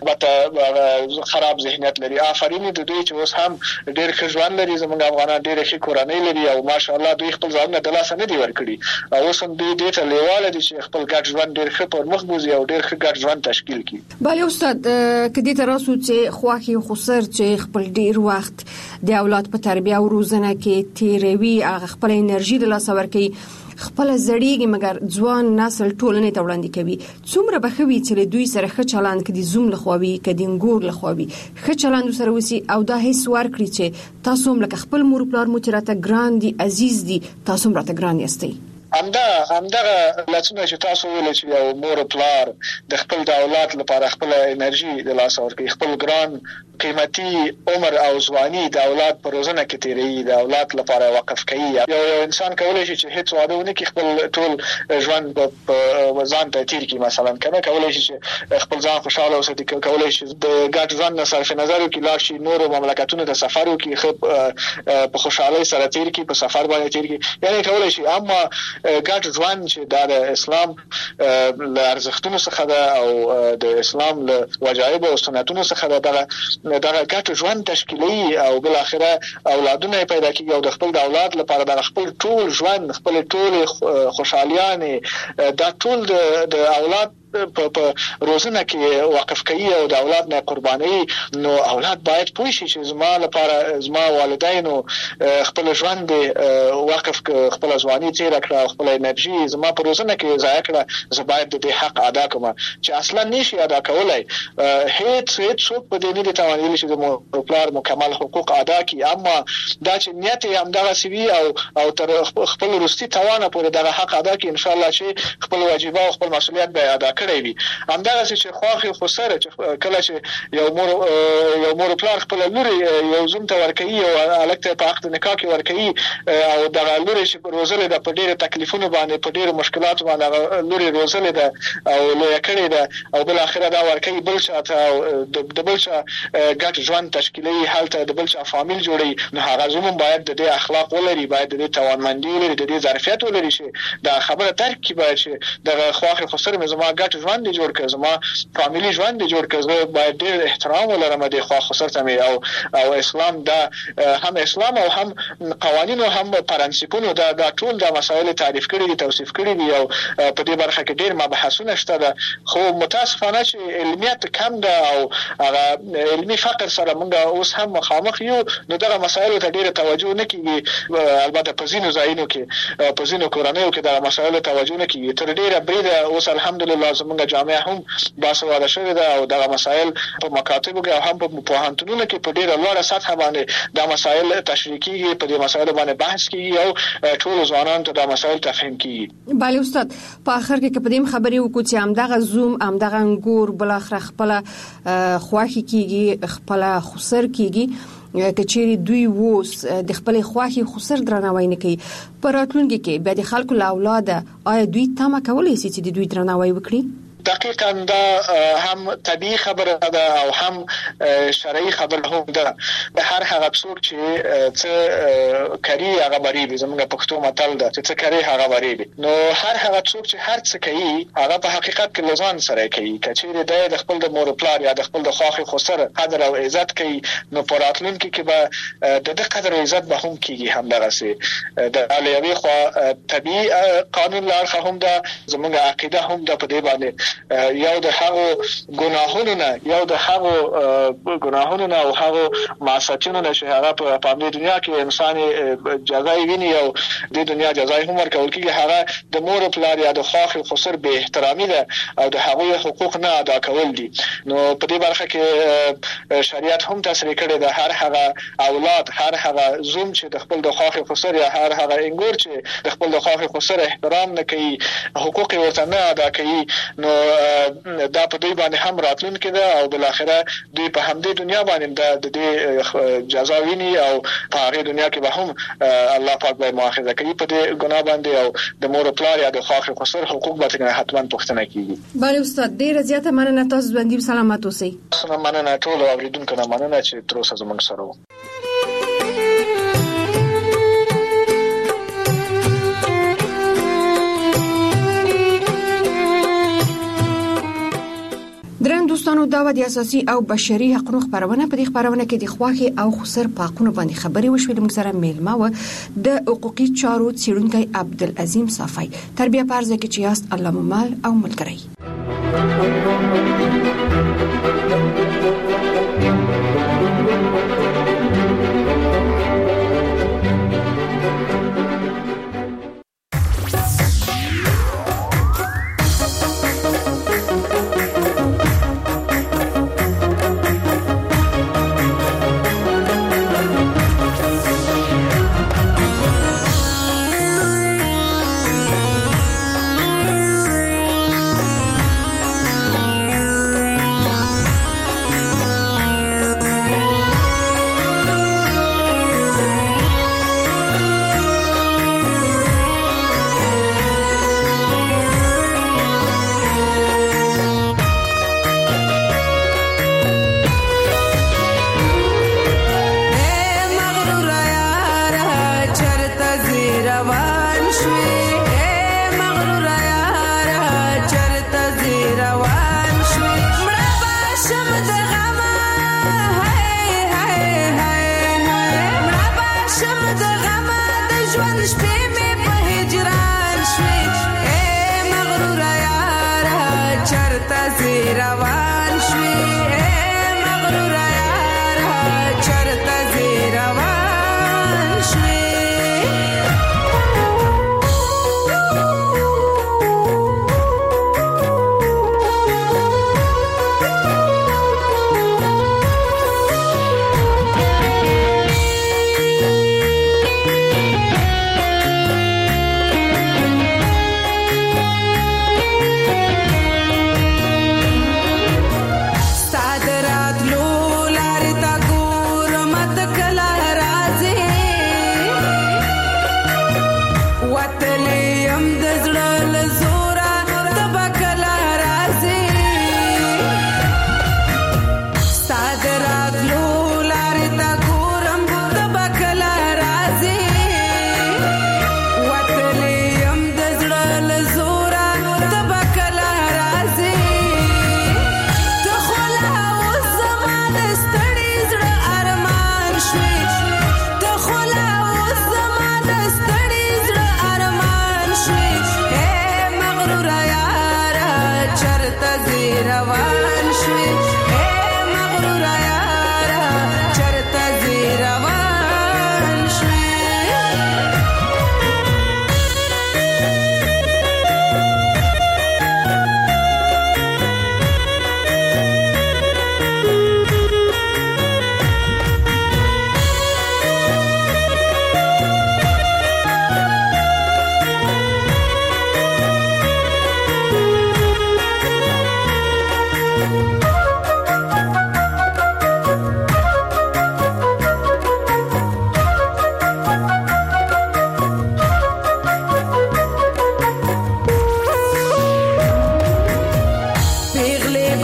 بته خراب ذهنیت لري. آفرین د دوی چې اوس هم ډېر ښه ژوند لري، زمونږ افغانان ډېر ښه کورنۍ لري او ماشاءالله دوی خپل ځانونه د لاسه نه دی ورکړي او اوس هم دوی دې ته لیواله دي چې خپل ګډ ژوند ډېر ښه پر مخ بوزي او ډېر ښه ګډ ژوند تشکیل کړي. بله استاد، کدی تر اوسه چې خواخي خسر چې خپل ډیر وخت د اولاد په تربیه او روزنه کې تیروي، هغه خپل انرژي د لاسه ورکوي، خپل زړیږي مګر ځوان نسل ټولنې ته وړاندې کوي، څومره بخوي چې دوی سره ښه چلند کړي، زوم لخوابي کدي انګور لخوابي ښه چلند سره وسی او دا هیڅ ورکړي چې تاسو هم لکه خپل مور پلار مو چې راته ګران دي، عزیز دي، تاسو هم راته ګران یاستئ. همدا همدغه لڅونه چې تاسو ویل چې یو مور پلار د خپل د اولاد لپاره خپل انرژي د لاس ورکړي، خپل ګران قیمتي عمر او ځواني د اولاد پر روزنه کې تیری، د اولاد لپاره وقف کوي. یو یو انسان کولای شي چې هیڅ واده ونه کړي، خپل ټول ژوند په ځان ته تیر کړي، مثلا کنه کولای شي چې خپل ځان خوشاله اوساتي، کولای شي د ګډ ژوند نه صرف نظر وکړي، لاړ شي نور مملکتونو ته سفر وکړي، په خوشحالي سره تیر کړي، په سفر باندې تیر کړي، یعنی کولای شي. اما ګډ ژوند چې د اسلام له ارزښتونو څخه ده او د اسلام له وجایب او سنتونو څخه ده، دغه دغه ګډ ژوند تشکیلي او بل اخره اولادونه پیدا کیږي او د خپل د اولاد لپاره د خپل ټول ژوند، خپل ټول خوشحالیانه دا ټول د اولاد په په روزنه کې وقف کوي او د اولاد نه قرباني. نو اولاد باید پوه شي چې زما لپاره زما والدینو خپل ژوند وقف خپل ځواني تیر کړه، خپل انرژي زما په روزنه کې ضایع کړه، زه باید د دې حق ادا کوم چې اصلا نشي ادا کولای. هیڅ هیڅ څوک په دې نه دي توانایي چې د مور پلار مکمل حقوق ادا کړي، اما دا چې نیت یې همدغه سوي او او تر خپل وروستي توانه پورې دغه حق ادا کړي، ان شاء الله چې خپل واجبات او خپل مسؤلیت به ادا کړي کړی وي. همدغه چې خواخي خو سره چې کله چې یو مور یو مور پلار خپل لوري یو زوم ته ورکوي او الکته په عقد نکاح کې ورکوي او د لوري چې روزل د په ډیره تکلیفونو باندې په ډیره مشکلاتو باندې لوري روزل ده او لوی کړی ده او بل اخره دا ورکوي بل شاته د بل شا ګټ ژوند تشکیلي حالت د بل شا فامیل جوړي. نو هغه زمون باید د اخلاق ولري، باید د توانمندي ولري، د ظرفیت ولري چې دا خبره ترک کی باید چې د خواخي خسر مې زما ګټ ژوند جوړ کړ، زما فامیلی ژوند جوړ کړ، زه باید ډېر احترام ولرم د خواخي خسر ته او او اسلام دا هم اسلام او هم قوانين او هم پرنسپونو دا دا ټول د مسایل تعریف کړي دي، توصیف کړي دي او په دې برخه کې ډېر مباحثونه شته ده. خو متاسفانه چې علمیت کم ده او هغه علمي فقر سره موږ اوس هم مخامخ یو، نو دغه مسایل ته ډېر توجه نه کیږي. البته په ځینو ځایونو کې په ځینو کورنیو کې دغه مسایل توجه نه کیږي. تر ډېره بریده اوس الحمدلله زموږ جامعه هم باسواده شوې ده او دغه مسایل په مکاتبو کې او هم په پوهنتونونو کې په ډېره لوړه سطح باندې دا مسایل تشریح کیږي، په دې مسایل باندې بحث کیږي او ټول ځوانانو ته دا مسایل تفهیم کیږي. بله استاد، په اخر کې په دې خبرې وکړو چې همدغه زوم همدغه انګور بل اخر خپل خواخي کیږي، خپل خسر کیږي، کچېری دوی ووس د خپل خواخي خسر درناوی نه کوي، پر راتلونکي کې به د خلکو له اولاده آیا دوی تمه کولای شي چې د دوی درناوی وکړي؟ دقیقاً دا هم طبیعي خبره ده او هم شرعي خبره هم ده. هر هغه څوک چې څه کوي هغه بریبي، زموږ پښتو متل ده چې څه کوي هغه بریبي. نو هر هغه څوک چې هر څه کوي هغه په حقیقت کې لزان سره کوي. کچېره د خپل د مور پلار یا د خپل د خواخي خسر قدر او عزت کوي، نو په راتلونکي کې به د دې قدر او عزت به هم کیږي. همدغه سي د علیوي خو طبیعي قانون لارخه هم ده، زموږ عقیده هم ده په دې باندې یو د هغو ګناهونو نه یو د هغو ګناهونو نه او هغو معصیتونو نه چې هغه په پامې دنیا کې انسان جزای ویني او د دنیا جزای هم ورکول کیږي، هغه د مور پلار یا د خواخي خسر به احترامي ده او د هغوی حقوق نه ادا کول دي. نو په دې برخه کې شریعت هم تصریح کړی ده هر هغه اولاد، هر هغه زوم چې د خپل د خواخي خسر یا هر هغه انګور چې د خپل د خواخي خسر احترام نه کوي، حقوق ورته نه ادا کوي، نو دا په دوی باندې هم راتلونکي ده او بل اخره دوی په همدې دنیا باندې د دې جزا ویني او په هغه دنیا کې به هم الله پاک به مؤاخذه کوي په دې ګناه باندې او د مور پلار یا د خواخي خسر حقوق به حتما پوښتنه کیږي. بله استاد، ډیره زیاته مننه، تاسو باندې سلامات اوسئ. مننه ټول اوریدونکو نه مننه چې تر اوسه زموږ سره وو. درن دوستانو، دا د اساسي او بشري حقوقو خبرونه په دې خبرونه کې د خواخي او خسر په حقوقو باندې خبري وشوې. موږ سره میلمه و د حقوقي چارو څېړونکی عبدالعظیم صافی. تربیه پرځه کې چې یاست الله ممال او ملګری.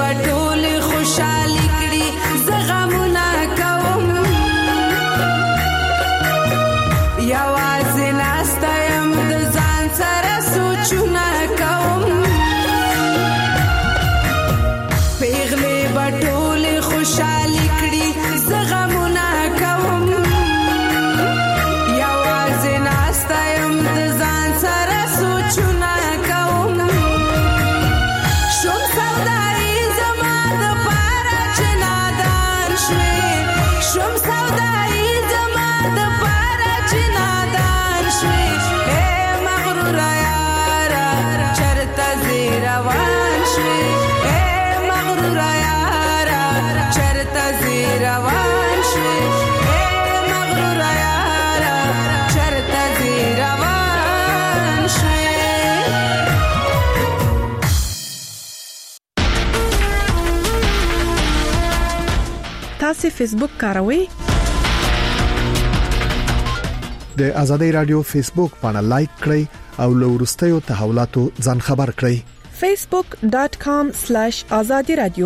بټول خوشالي کړي زغمونه کوم یوازې ناسته یم د ځان سره سوچونه کوم پیغلې بټول خوشالي کړي زغمونه کوم یوازې ناسته یم د ځان سره سوچونه کوم شوم سودایي زما د پاره چې نادان شوې شوم سودایي زما د پاره چې نادان شوې اے مغروره یاره چرته ځې روان شوې اے مغروره یاره چرته ځې روان شوې اے مغروره یاره چرته ځې روان شوې تاسو فیسبوک کاروئ؟ د ازادي رادیو فیسبوک باندې لایک کړئ او له ورستیو تحولاتو ځان خبر کړئ facebook dot com slash azadi radio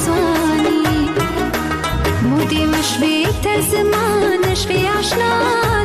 زمان شوي عشنا